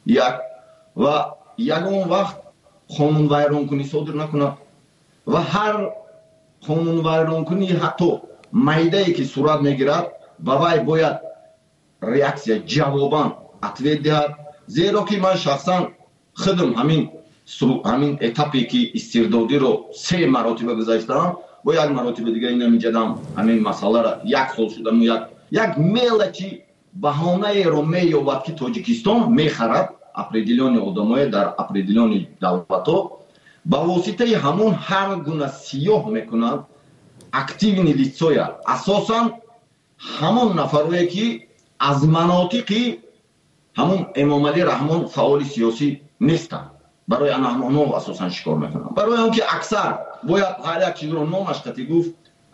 و یگان وقت قانون ویران کنی صادر نکند و هر قانون ویران کنی حتی میدهی که صورت میگیرد باید ریاکسیا جوابان اتوید دهد. زیرا که من شخصا خودم همین اتاپی که استردادی رو 3 مراتبه گذاشتم، با یک مراتبه دیگه اینو میجدم همین مسئله را 1 سال شدم یک ملتی بهانه رو مییابد که تاجیکستان میخرد اپریدیلیون آدمای در اپریدیلیون دولت‌ها با واسطه همون هر گونه سیاه میکنند اکتیو لیتسویا، اساسا همون نفرایی که از مناطقی همون امام علی رحمان فعال سیاسی نیستن، برای آنها اساسا شکار میکنن، برای آنکه اکثر باید هر یک چیز رو نامش قطعی گفت.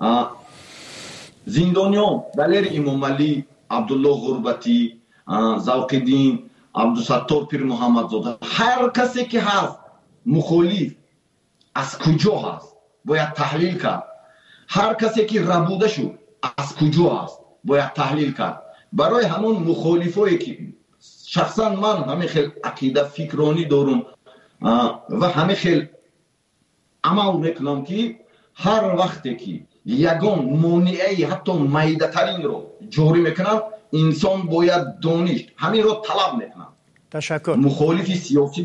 زندانیان دلیر امام علی، عبدالله غربتی، ذوق‌الدین، عبدالستار پیر محمد زاده، هر کسی که هست مخالف از کجا هست باید تحلیل کرد. هر کسی که ربوده شد از کجا هست باید تحلیل کرد. برای همون مخالفایی که شخصا من همه خیلی عقیده فکرانی دارم و همه خیلی عمل میکنم که هر وقتی که یگان مانعی حتی میده ترین رو جاری میکنم، انسان باید دانش همین رو طلب میکنم. تشکر. مخالف سیاسی با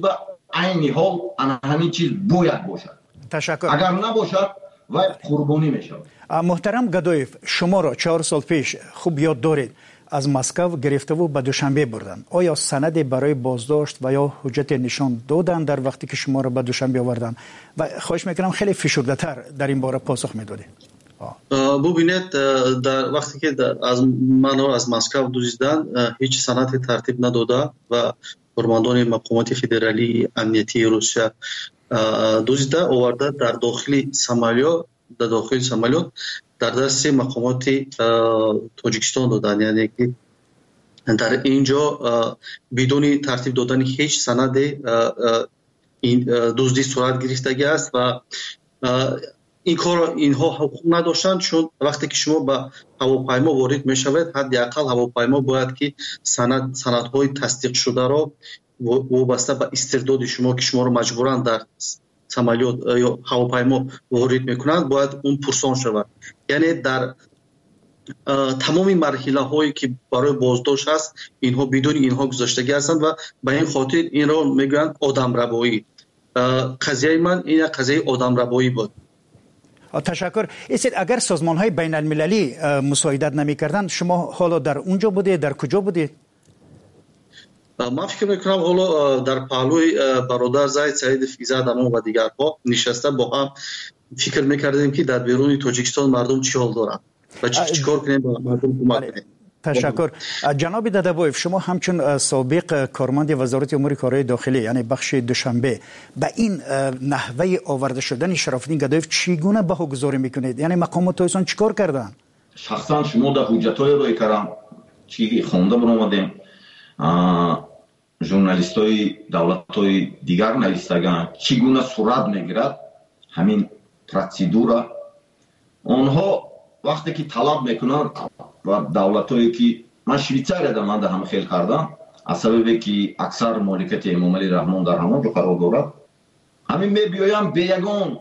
عین حال همین چیز باید باشد. تشکر. اگر نباشد و قربانی میشود. محترم گدایف، شما را 4 سال پیش خوب یاد دارید از مسکو گرفته و به دوشنبه بردن. آیا سند برای بازداشت و یا حجت نشان دادن در وقتی که شما را به دوشنبه آوردن؟ و خواهش میکنم خیلی فشرده تر در این باره پاسخ میدادید. ببینید در وقتی که از منو از مسکو دزدیدن هیچ سندی ترتیب نداده و فرماندهان مقامات فدرالی امنیتی روسیه دزدیده آورده در داخل سامالیات در دست مقامات تاجیکستان دادن. یعنی که در اینجا بدون ترتیب دادن هیچ سند این دزدی صورت گرفتگی است و این کار اینها حقوق نداشتند، چون وقتی که شما به هواپیما وارد میشوید حداقل هواپیما باید که سندهای تصدیق شده را وابسته به استعداد شما که شما را مجبوراً در سامالیات یا هواپیما وارد میکنند باید اون پرسان شود. یعنی در تمام مرحله هایی که برای بازداشت است اینها بدون اینها گذاشتگی هستند و به این خاطر این را میگویند آدم ربایی. قضیه من این قضیه آدم ربایی بود. تشکر. اگر سازمان های بین المللی مساعدت نمی کردن شما حالا در اونجا بوده؟ در کجا بوده؟ من فکر میکنم حالا در پهلوی برادر زید سعید فیزادامو و دیگرها نشسته با هم فکر میکردیم که در بیرون تاجیکستان مردم چی حال دارند و چیکار کنیم با مردم کمک کنیم. تشکر. جناب دادابویف، شما همچون سابق کارمند وزارت امور کارهای داخلی یعنی بخش دوشنبه به این نحوه آورده شدن شرافالدین گدایف چگونه بهاگذاری میکنید؟ یعنی مقاماتتان چیکار کردن؟ شخصا شما در حجت‌های روی کردم چی خونده برآمدیم، ژورنالیست‌های دولت‌های دیگر نویستگان چگونه صورت میگیرد همین پروسیدور. آنها وقتی که طلب میکنند و دولت‌هایی که من شویتساریا در من هم خیلی کردم از سببی که اکثر مالکیت امامعلی رحمان در همون جو قرار دارد، همین میبیایم به یگان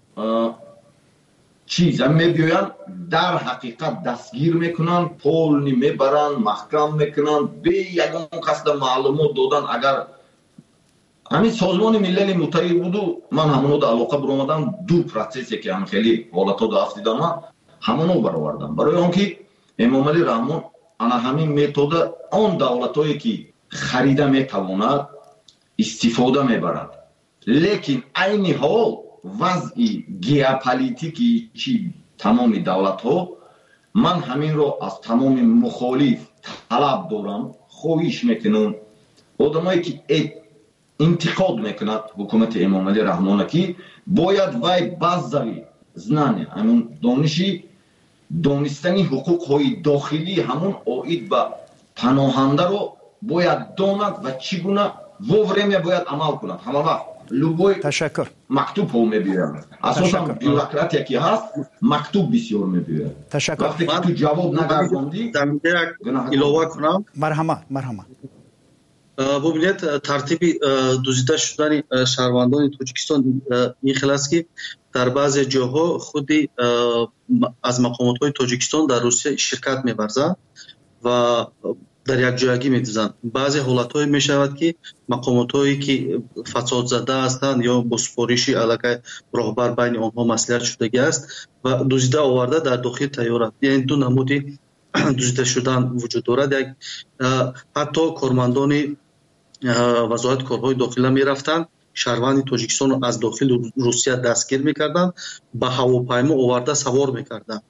چیز میبیایم در حقیقت دستگیر میکنن، پول میبرن، محکم میکنن، به یگان قصد معلومات دادن. اگر همین سازمان ملل متحد بودو من همونو در علاقه برآمدم دو پروسسی که هم خیلی حالتا داشت دیدم من همونو برآوردم برای آنکه امامعلی رحمان انا همین متد آن دولتایی که خریده میتواند استفاده میبرد، لیکن عین حال وضعی ژئوپلیتیکی چی تمام دولت ها من همین رو از تمام مخالف طلب دارم، خواهش میکنم آدمایی که انتقاد میکند حکومت امامعلی رحمان که باید وای بازاری знания همون دانستنی حقوق های داخلی همون آید به پناهنده رو باید داند و چگونه وفرمی باید عمل کند. همه وقت لوبوی مکتوب ها میبیرن، اساسا بیوروکراتی که هست مکتوب بسیار میبیرن. وقتی که تو جواب نگرداندی ایلاوه کنم. مرحمت. ببینید ترتیب دزدیده شدن شهروندان تاجیکستان این خیلی است که در بعضی جاها خودی از مقامات تاجیکستان در روسیه شرکت می‌ورزند و در یک جایگی می‌دوزند. بعضی حالت‌های می‌شود که مقامات‌هایی که فساد زده هستند یا با سفارشی علاقه راهبر بین آنها مصلحت شدگی است و دزدیده آورده در داخل طیاره. یعنی دو نمودی دزدیده شدن وجود دارد. یک حتی کارمندان وزارت کارهای داخلی می‌رفتند شهروند تاجیکستان از داخل روسیه دستگیر می‌کردند، به هواپیما آورده سوار می‌کردند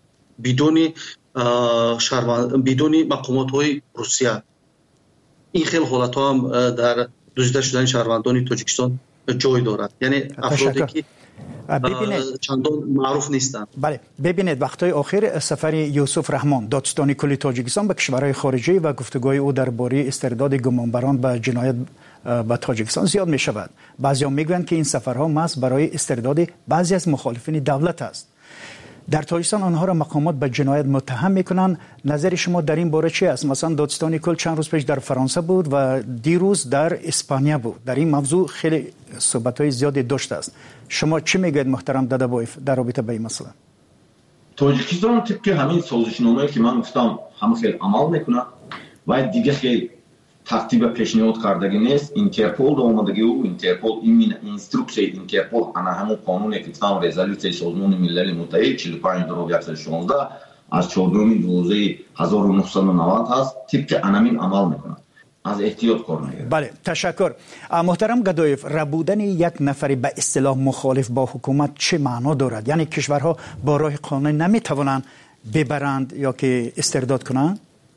بدون مقامات‌های روسیه. این خیلی حالت‌ها هم در دزدیده شدن شهروندان تاجیکستان جای دارد. یعنی افرادی که چندان معروف نیستند. بله، ببینید وقتای آخر سفر یوسف رحمان دادستانی کل تاجیکستان به کشورهای خارجی و گفتگوهای او درباره استرداد گمانبران به جنایت به تاجیکستان زیاد می شود. بعضی هم میگویند که این سفرها محض برای استرداد بعضی از مخالفین دولت است. در تاجیکستان آنها را مقامات به جنایت متهم میکنند. نظر شما در این باره چی است؟ مثلا دادستانی کل چند روز پیش در فرانسه بود و دیروز در اسپانیا بود. در این موضوع خیلی صحبت‌های زیادی داشته است. شما چی میگید محترم دادابویف در رابطه با این مسئله؟ تاجیکستان طبق همین سازشنامه‌ای که من گفتم هم خیلی عمل میکنه و دیگه خیلی тартиба пешниҳод кардагӣ нест. Интерпол омадагӣ ӯ Интерпол ин инструксияи Интерпол ана ҳамон қонуне ки там резолюцияи Созмони Милали Муттаҳид 45/116 аз 4/12/1990 ҳаст, тибқи анамин амал мекунад. аз эҳтиёт кор мегирад. бале, ташаккур. муҳтарам Гадоев, рабудани як нафари ба истилоҳ мухолиф бо ҳукумат чӣ маъно дорад? яъне кишварҳо бо роҳи қонунӣ наметавонанд бибаранд ё ки истирдод кунанд?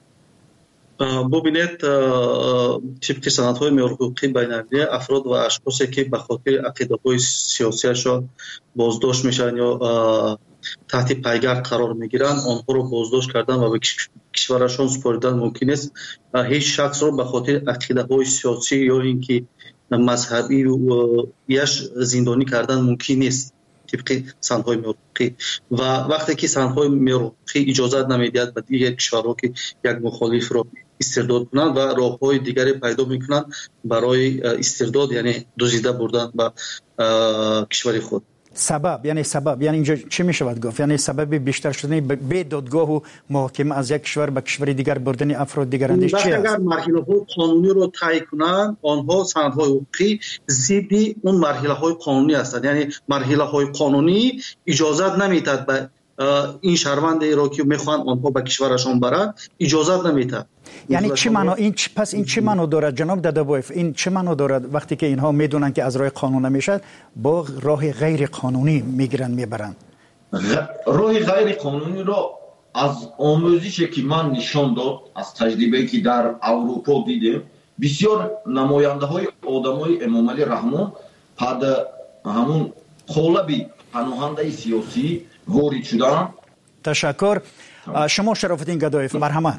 бубинед, тибқи санадҳои меҳрӯқии байналмилалӣ афрод ва ашхосе ки ба хотири ақидаҳои сиёсиашон боздошт мешаванд ё таҳти пайгард қарор мегиранд, онҳоро боздошт кардан ва ба кишварашон супоридан мумкин нест. ҳеҷ шахсро ба хотири ақидаҳои сиёсӣ ё ин ки мазҳабӣ яш зиндонӣ кардан мумкин нест тибқи санадҳои меҳрӯқӣ. ва вақте ки санадҳои меҳрӯқӣ иҷозат намедиҳад ба дигар кишварҳо ки як мухолифро истирдод кунанд ва роҳҳои дигаре пайдо мекунанд барои истирдод, яъне дузида бурдан ба кишвари худ. сабаб яъне инҷо чӣ мешавад гуфт? яъне сабаби бештар шудани бе додгоҳу муҳокима аз як кишвар ба кишвари дигар бурдани афрод дигарандеш чи аст? агар марҳилаҳои қонуниро тай кунанд, онҳо санадҳои ҳуқуқӣ зидди он марҳилаҳои қонунӣ ҳастанд. яъне марҳилаҳои қонунӣ иҷозат наметиҳад ба ин шаҳрвандеро ки мехоҳанд онҳо ба кишварашон баранд иҷозат наметиҳад. яъне чӣ маъно пас ин чӣ маъно дорад ҷаноб Дадабоев? ин чӣ маъно дорад вақте ки инҳо медонанд ки аз роҳи қонун намешавад, бо роҳи ғайриқонунӣ мегиранд мебаранд? роҳи ғайриқонуниро аз омӯзише ки ман нишон дод, аз таҷрибае ки дар Аврупо дидем, бисёр намояндаҳои одамои Эмомалӣ Раҳмон пад ҳамун қолаби паноҳандаи сиёсӣ ворид шуданд. ташаккур. шумо Шарофиддин Гадоев, марҳамат.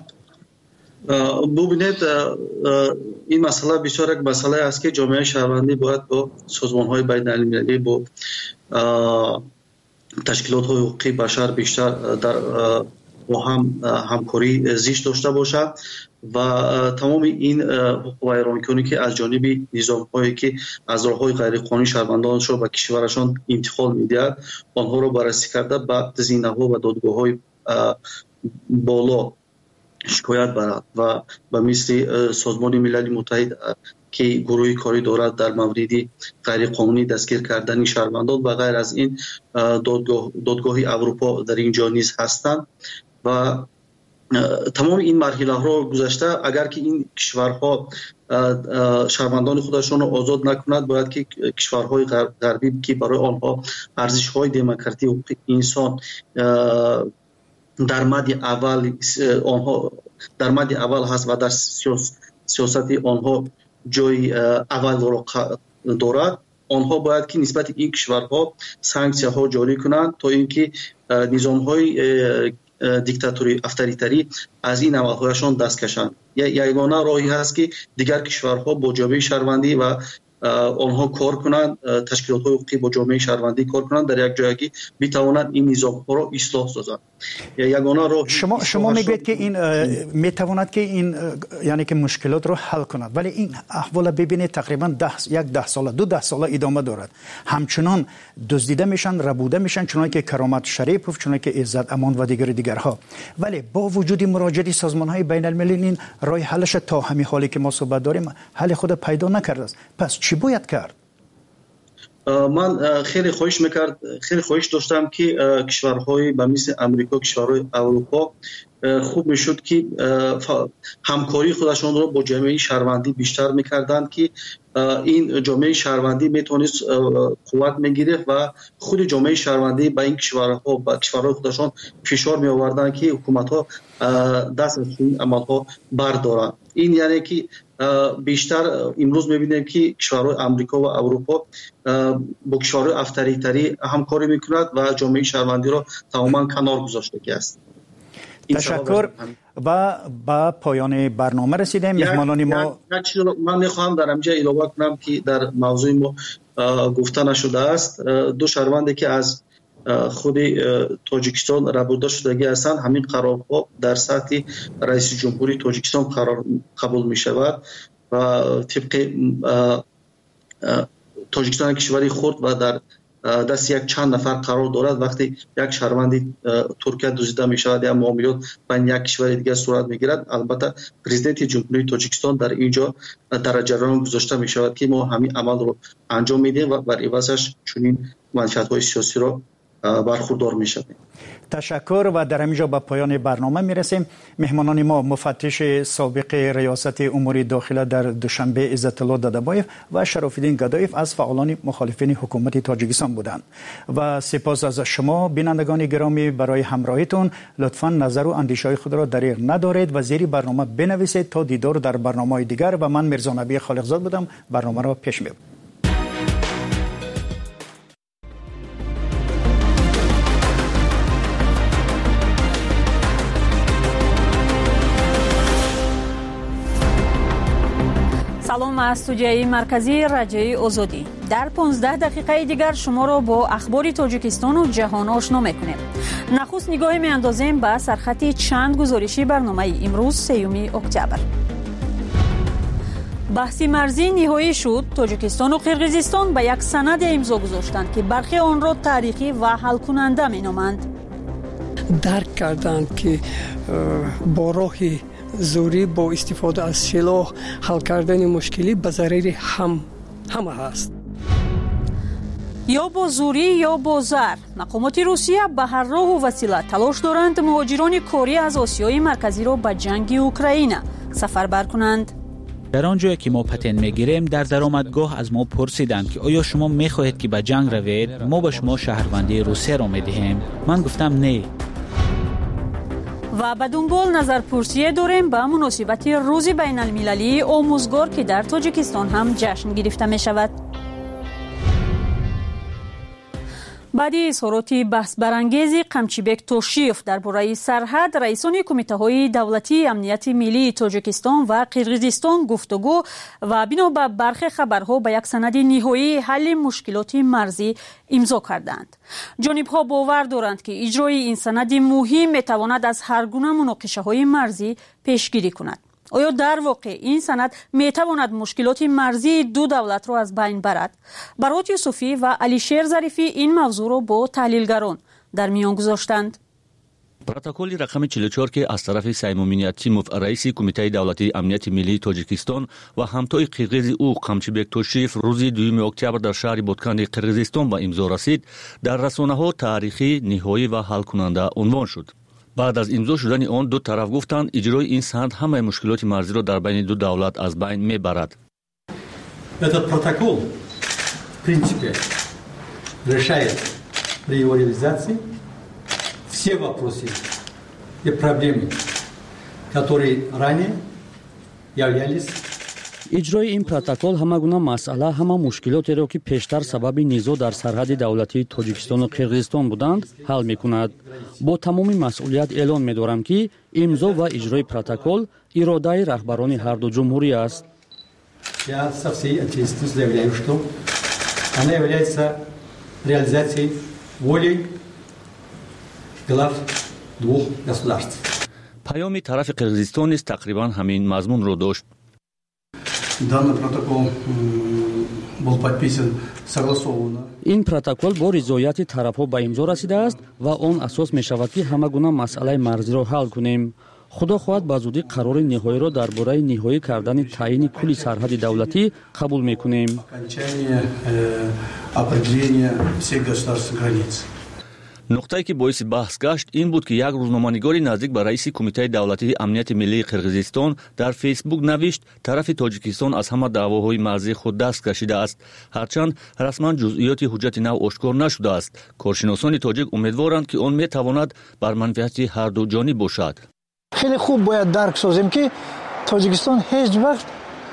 бубинед, ин масъала бисёр як масъалае аст ки ҷомеаи шаҳрвандӣ бояд бо созмонҳои байналмилалӣ, бо ташкилотҳои ҳуқуқи башар бештар бо ҳам ҳамкорӣ зишт дошта бошад ва тамоми ин ҳуқуқвайронкунӣ ки аз ҷониби низомҳое ки аз роҳҳои ғайриқонунӣ шаҳрвандонашро ба кишварашон интиқол медиҳад, онҳоро баррасӣ карда ба зинаҳо ва додгоҳҳои боло шикоят барад ва ба мисли Созмони Милали Муттаҳид ки гурӯҳи корӣ дорад дар мавриди ғайриқонунӣ дастгир кардани шаҳрвандон ва ғайр аз ин додгоҳи Аврупо дар ин ҷо низ ҳастанд. ва тамоми ин марҳилаҳоро гузашта, агар ки ин кишварҳо шаҳрвандони худашонро озод накунад, бояд ки кишварҳои ғарбӣ ки барои онҳо арзишҳои демократии ҳуқуқи инсон дар мадди аввал ҳаст ва дар сиёсати онҳо ҷои аввалро дорад, онҳо бояд ки нисбати ин кишварҳо санксияҳо ҷорӣ кунанд то ин ки низомҳои диктатури авторитарӣ аз ин амалҳояшон даст кашанд. ягона роҳи ҳаст ки дигар кишварҳо бо ҷомеаи шаҳрвандӣ ва онҳо кор кунанд, ташкилотҳои ҳуқуқӣ бо ҷомеаи шаҳрвандӣ кор кунанд дар як ҷое ки битавонанд ин низомҳоро ислоҳ созанд. ягона роҳ шумо мегӯед ки ин метавонад ки ин яъне ки мушкилотро ҳал кунад, вале ин аҳвола бибинед тақрибан 10 сола 12 сола идома дорад. ҳамчунон дуздида мешанд, рабуда мешанд, чуноне ки Каромат Шарипов, чуноне ки Иззат Амон ва дигарҳо. вале бо вуҷуди муроҷиати созмонҳои байналмилалӣ ин роҳи ҳалаша то ҳамин ҳоле ки мо суҳбат дорем ҳалли худа пайдо накардааст. пас чӣ бояд кард? ман хеле хоҳиш доштам ки кишварҳои ба мисли Амрико, кишварҳои Аврупо хуб мешуд ки ҳамкории худашонро бо ҷомеаи шаҳрвандӣ биштар мекарданд ки ин ҷомеаи шаҳрвандӣ метавонист қувват мегирифт ва худи ҷомеаи шаҳрвандӣ ба ин кишварҳои худашон фишор меоварданд ки ҳукуматҳо даст аз ин амалҳо бардоранд. ин яъне ки بیشتر امروز می‌بینیم که کشورهای آمریکا و اروپا با کشورهای авторитарӣ همکاری می‌کند و جامعه شهروندی را تماما کنار گذاشته است. تشکر. و با پایان برنامه رسیدیم. مهمانان ما من می‌خواهم در اینجا اضافه کنم که در موضوع ما گفته نشده است دو شهروندی که از خود تاجیکستان رابطه شدگی هستند همین قرارها در سطح رئیس جمهوری تاجیکستان قبول می شود و طبق تاجیکستان کشوری خرد و در دست یک چند نفر قرار دارد. وقتی یک شهروندی ترکیه دزدیده می شود یا معاملات بین یک کشور دیگر صورت می گیرد، البته پرزیدنت جمهوری تاجیکستان در اینجا در جریان گذاشته می شود که ما همین عمل رو انجام میدیم و بر عوضش چنین منفعت های سیاسی رو برخوردار می شویم. تشکر و در همینجا به پایان برنامه می رسیم. مهمانان ما مفتش سابق ریاست امور داخله در دوشنبه عزت الله دادبایف و شرافالدین گدایف از فعالان مخالفین حکومت تاجیکستان بودند و سپاس از شما بینندگان گرامی برای همراهیتون. لطفاً نظر و اندیشه‌های خود را دریغ ندارید و زیر برنامه بنویسید تا دیدار در برنامه‌های دیگر. و من میرزا نبی خالقزاد بودم. برنامه را پیش می‌برم. سلام از استودیوی مرکزی رادیوی آزادی. در 15 دقیقه دیگر شما را با اخبار تاجیکستان و جهان آشنا می‌کنیم. نخست نگاهی می‌اندازیم به سرخط چند گزارشی برنامه امروز 3 اکتبر. بحث مرزی نهایی شد. تاجیکستان و قرقیزستان به یک سند امضا گذاشتند که برخی آن را تاریخی و حل کننده می‌نامند. درک کردند که با راه زوری با استفاده از سلاح حل کردن مشکلی به ضرر همه هست. یا با زوری یا با زر، مقامات روسیه به هر راه و وسیله تلاش دارند مهاجران کاری از آسیای مرکزی را به جنگ اوکراین سفربر کنند. در آنجایی که ما پتن میگیریم در درآمدگاه از ما پرسیدند که آیا شما میخواهید که به جنگ روید؟ ما به شما شهروندی روسیه را میدهیم. من گفتم نه. و به دنبال نظرپرسی داریم به مناسبت روز بین المللی آموزگار که در تاجیکستان هم جشن گرفته می شود. بعدی اظهارات بحث برانگیز قمچیبک توشیف درباره سرحد، رئیسان کمیته های دولتی امنیت ملی تاجیکستان و قرقیزستان گفتگو و بنا به برخی خبرها به یک سند نهایی حل مشکلات مرزی امضا کردند. جانبها باور دارند که اجرای این سند مهم میتواند از هر گونه مناقشه های مرزی پیشگیری کند. آیا در واقع این سند میتواند مشکلات مرزی دو دولت را از بین برد؟ برات یوسفی و علیشیر ظریفی این موضوع را با تحلیلگران در میان گذاشتند. پروتکل رقم 44 که از طرف سیمون مینیاتیموف رئیس کمیته دولتی امنیت ملی تاجیکستان و همتای قرقیز او قمچیبک توشیف روز 2 اکتبر در شهر بودکند قرقیزستان به امضا رسید، در رسانه‌ها تاریخی، نهایی و حل کننده عنوان شد. بعد از امضا شدن آن دو طرف گفتند اجرای این سند همه مشکلات مرزی را در بین دو دولت از بین میبرد. Этот протокол в принципе решает при его реализации все вопросы и проблемы, которые ранее являлись. اجرای این پروتکل همه گونه مسئله، همه مشکلاتی را که پیشتر سبب نزاع در سرحد دولتی تاجیکستان و قرقیزستان بودند حل می‌کند. با تمام مسئولیت اعلان می‌دارم که امضا و اجرای پروتکل اراده رهبران هر دو جمهوری است. Я со всей ответственностью заявляю, что она является реализацией воли глав двух государств. پیام طرف قرقیزستان نیز تقریبا همین مضمون را داشت. Данный протокол был подписан согласованно. این پروتکل با رضایت طرف‌ها به امضا رسیده است و آن اساس می‌شود که همه گونه مسئله مرزی را حل کنیم. خدا خواهد به زودی قرار نهایی را درباره نهایی کردن تعیین کل سرحد دولتی قبول می‌کنیم. نقطه‌ای که باعث بحث گشت این بود که یک روزنامه‌نگار نزدیک به رئیس کمیته دولتی امنیت ملی قرقیزستان در فیسبوک نوشت طرف تاجیکستان از همه دعواهای مرزی خود دست کشیده است، هرچند رسما جزئیات حجت نو آشکار نشده است. کارشناسان تاجیک امیدوارند که آن می‌تواند بر منفعت هر دو جانب باشد. خیلی خوب باید درک سازیم که تاجیکستان هیچ وقت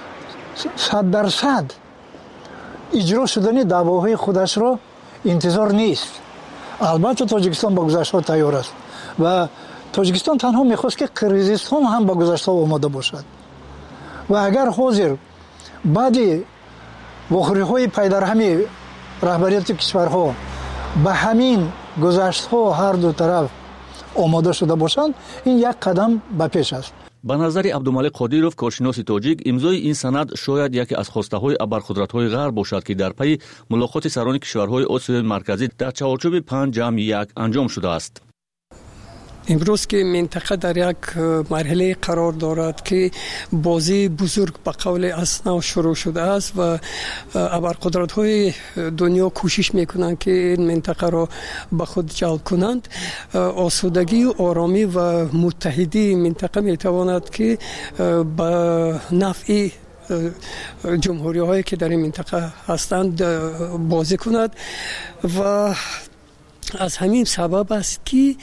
100% اجرا شدن دعواهای خودش را انتظار نیست. البته تاجیکستان با گذشته تیار است و تاجیکستان تنها میخواست که قرقیزستان هم با گذشته آماده باشد و اگر حاضر بعد واخوری‌های پیدرهمی رهبریت کشورها به همین گذشته هر دو طرف آماده شده باشند، این یک قدم به پیش است. ба назари абдумалик қодиров коршиноси тоҷик имзои ин санад шояд яке аз хостаҳои абарқудратҳои ғарб бошад ки дар пайи мулоқоти сарони кишварҳои осиёи марказӣ дар чаорчӯби 5+1 анҷом шудааст. امروز که منطقه در یک مرحله قرار دارد که بازی بزرگ به قول اسنا شروع شده است و ابرقدرت های دنیا کوشش میکنند که این منطقه را به خود جلب کنند. آسودگی و آرامی و متحدی منطقه میتواند که به نفع جمهوری هایی که در این منطقه هستند بازی کند و از همین سبب است که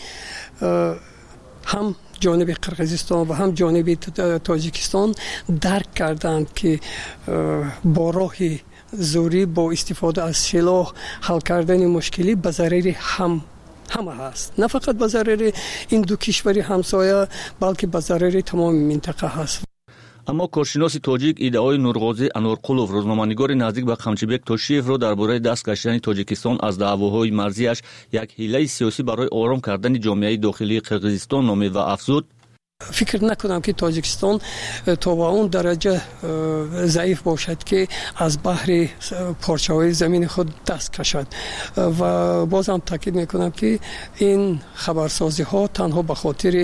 هم جانب قرقیزستان و هم جانب تاجیکستان درک کردند که با راه زوری با استفاده از سلاح حل کردن مشکلی به ضرر همه هست، نه فقط به ضرر این دو کشور همسایه بلکه به ضرر تمام منطقه هست. аммо коршиноси тоҷик иддаои нурғозӣ анорқулов рӯзноманигори наздик ба қамчибек тошиевро дар бораи даст гаштани тоҷикистон аз даъвоҳои марзияш як ҳилаи сиёсӣ барои ором кардани ҷомеаи дохилии қирғизистон номид ва афзуд: فکر نکنم که تاجیکستان تا به اون درجه ضعیف باشد که از بحر پارچه‌های زمین خود دست کشد و بازم تاکید میکنم که این خبرسازی ها تنها به خاطر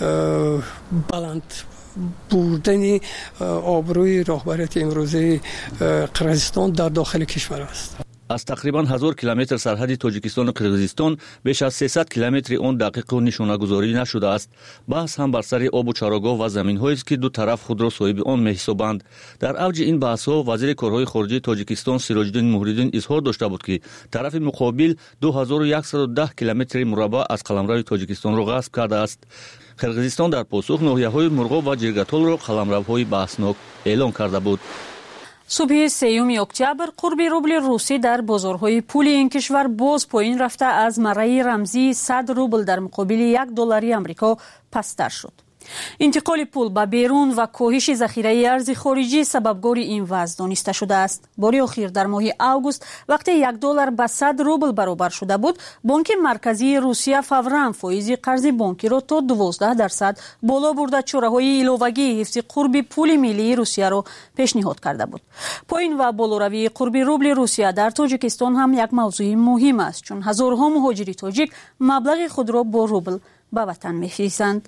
بلند بردن آبروی راهبریت امروزی قرقیزستان در داخل کشور است. аз тақрибан 1000 километр сарҳади тоҷикистону қирғизистон беш аз 300 километри он дақиқу нишонагузорӣ нашудааст. баҳс ҳам бар сари обу чарогоҳ ва заминҳоест ки ду тараф худро соҳиби он меҳисобанд. дар авҷи ин баҳсҳо вазири корҳои хориҷии тоҷикистон сироҷиддин муҳриддин изҳор дошта буд ки тарафи муқобил 2110 километри мураббаъ аз қаламрави тоҷикистонро ғасб кардааст. қирғизистон дар посух ноҳияҳои мурғоб ва ҷиргатолро қаламравҳои баҳснок эълон карда буд. субҳи 3 октябр қурби рубли русӣ дар бозорҳои пули ин кишвар боз поин рафта аз марраи рамзии 100 рубл дар муқобили $1 амрико пасттар шуд. интиқоли пул ба берун ва коҳиши захираи арзи хориҷӣ сабабгори ин вазъ дониста шудааст. бори охир дар моҳи август вақте $1 ба 100 рубл баробар шуда буд, бонки марказии русия фавран фоизи қарзи бонкиро то 12% боло бурда чораҳои иловагии ҳифзи қурби пули миллии русияро пешниҳод карда буд. поин ва болоравии қурби рубли русия дар тоҷикистон ҳам як мавзӯи муҳим аст, чун ҳазорҳо муҳоҷири тоҷик маблағи худро бо рубл ба ватан мефиристанд.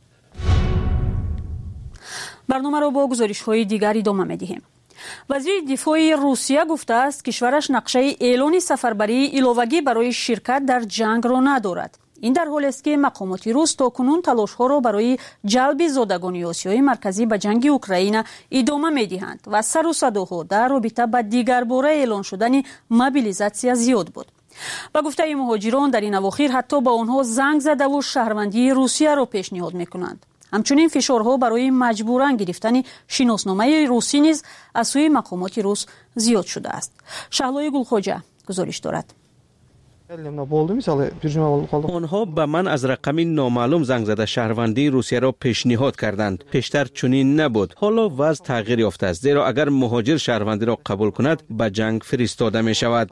барномаро бо гузоришҳои дигар идома медиҳем. вазири дифои русия гуфтааст, кишвараш нақшаи эълони сафарбарии иловагӣ барои ширкат дар ҷангро надорад. ин дар ҳолест ки мақомоти рус то кунун талошҳоро барои ҷалби зодагони осиёи марказӣ ба ҷанги Украина идома медиҳанд ва сару садоҳо дар робита ба дигарбора эълон шудани мобилизатсия зиёд буд. ба гуфтаи муҳоҷирон дар ин авохир ҳатто ба онҳо занг задаву шаҳрвандии русияро пешниҳод мекунанд. ҳамчунин фишорҳо барои маҷбуран гирифтани шиносномаи русӣ низ аз сӯи мақомоти рус зиёд шудааст. шаҳлои гулхоҷа гузориш дорад. онҳо ба ман аз рақами номаълум занг зада шаҳрвандии русияро пешниҳод карданд. пештар чунин набуд. ҳоло вазъ тағйир ёфтааст, зеро агар муҳоҷир шаҳрвандиро қабул кунад ба ҷанг фиристода мешавад.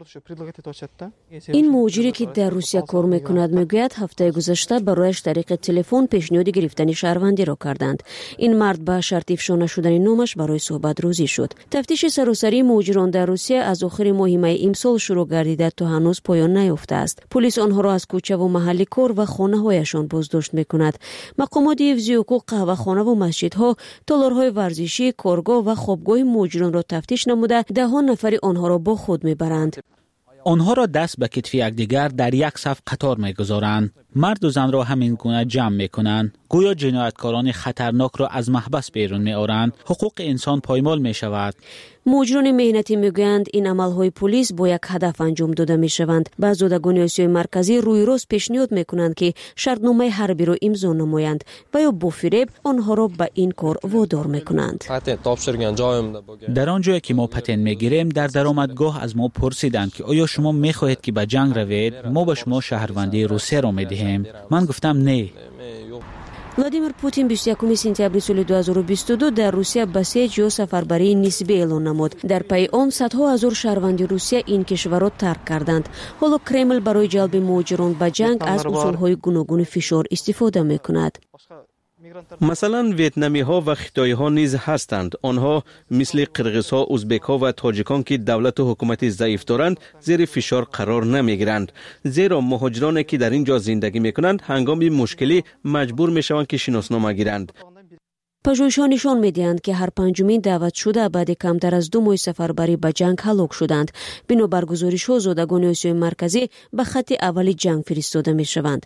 ин муҳоҷире ки дар русия кор мекунад мегӯяд ҳафтаи гузашта барояш тариқи телефон пешниҳоди гирифтани шаҳрвандиро карданд. ин мард ба шарти ифшо нашудани номаш барои суҳбат розӣ шуд. тафтиши саросарии муҳоҷирон дар русия аз охири моҳи майи имсол шурӯъ гардида то ҳанӯз поён نیافته‌است. پلیس آنها را از کوچه و محل کار و خانه‌هایشان بازداشت می‌کند. مقامات حفظی حقوق قهوه‌خانه و مسجدها، تالارهای ورزشی، کارگاه و خوابگاه مهاجران را تفتیش نموده ده‌ها نفر آنها را با خود می‌برند. آنها را دست به کتف یکدیگر در یک صف قطار می‌گذارند. مرد و زن را همین گونه جمع می‌کنند. گویا جنایتکاران خطرناک را از محبس بیرون می‌آورند. حقوق انسان پایمال می‌شود. مهاجران مهنتی میگویند این عملهای پلیس با یک هدف انجام داده میشوند. بعض زادگان آسیای مرکزی روی راست پیشنهاد میکنند که شرطنامه حربی را امضا نمایند و یا با فریب آنها را به این کار وادار میکنند. در آنجایی که ما پتن میگیریم در درآمدگاه از ما پرسیدند که آیا شما میخواهید که به جنگ روید؟ ما به شما شهروندی روسیه را میدهیم. من گفتم نه. владимир путин 21 сентябри соли 2022 дар русия басеҷ ё сафарбарии нисбӣ эълон намуд. дар пайи он садҳо ҳазор шаҳрванди русия ин кишварро тарк карданд. ҳоло кремл барои ҷалби муҳоҷирон ба ҷанг аз усулҳои гуногуни фишор истифода мекунад. مثلا ویتنامی ها و خیتایی ها نیز هستند. آنها مثل قرغیز ها، ازبک ها و تاجیکان که دولت و حکومت ضعیف دارند زیر فشار قرار نمیگیرند، زیرا مهاجرانی که در اینجا زندگی میکنند هنگام مشکلی مجبور میشوند که شناسنامه گیرند. پژوهش‌ها نشان می‌دهند که هر پنجمین دعوت شده بعد کمتر از 2 ماه سفربری به جنگ هلاک شدند. بنابر گزارش‌ها زادگان آسیای مرکزی به خط اول جنگ فرستاده می‌شوند.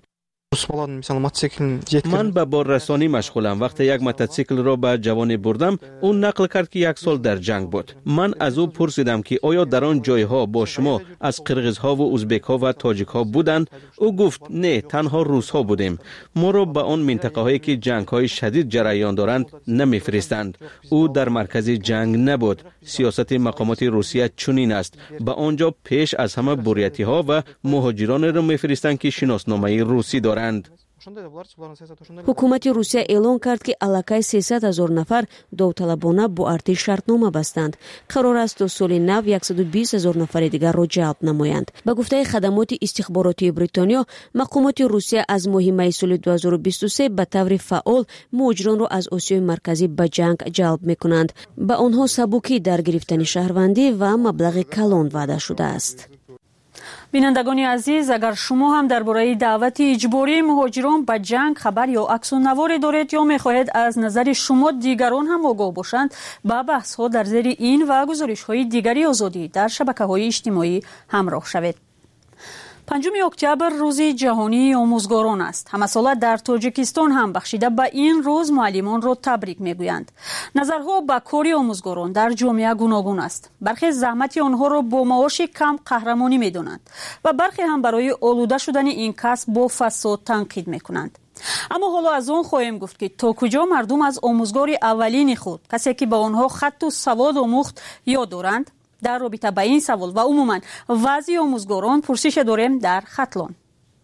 من به باررسانی مشغولم. وقتی یک موتورسیکل را به جوانی بردم، اون نقل کرد که 1 سال در جنگ بود. من از او پرسیدم که آیا در آن جایها با شما از قرغیز ها و ازبک ها و تاجیک ها بودند؟ او گفت نه، تنها روس ها بودیم. ما را به آن منطقه هایی که جنگ های شدید جریان دارند نمیفرستند. او در مرکز جنگ نبود. سیاست مقامات روسیه چنین است، به آنجا پیش از همه بوریتی ها و مهاجران را میفرستند که شناسنامه روسی دارند. حکومت روسیه اعلان کرد که الکی 300,000 نفر داوطلبانه با ارتش شرطنامه بستند. قرار است تا سال نو 120,000 نفر دیگر را جلب نمایند. به گفته خدمات استخباراتی بریتانیا، مقامات روسیه از ماه می سال 2023 به طور فعال مهاجران را از آسیای مرکزی به جنگ جلب می‌کنند. به آنها سبوکی در گرفتن شهروندی و مبلغ کلان وعده شده است. بینندگان عزیز، اگر شما هم درباره دعوت اجباری مهاجران به جنگ خبر یا عکس و نواری دارید یا می‌خواهید از نظر شما دیگران هم آگاه باشند، با بحث‌ها در زیر این و گزارش‌های دیگری آزادی در شبکه‌های اجتماعی همراه شوید. 5 اکتبر روز جهانی آموزگاران است. همه ساله در تاجیکستان هم بخشیده به این روز معلمان را تبریک میگویند. نظرها به کار آموزگاران در جامعه گوناگون است. برخی زحمت آنها را با معاش کم قهرمانی میدانند و برخی هم برای آلوده شدن این کسب با فساد تنقید میکنند. اما حالا از آن خواهیم گفت که تا کجا مردم از آموزگار اولین خود، کسی که به آنها خط و سواد آموخت، یاد دارند. در رابطه با این سوال و عموما وضع آموزگاران پرسش داریم در خطلان.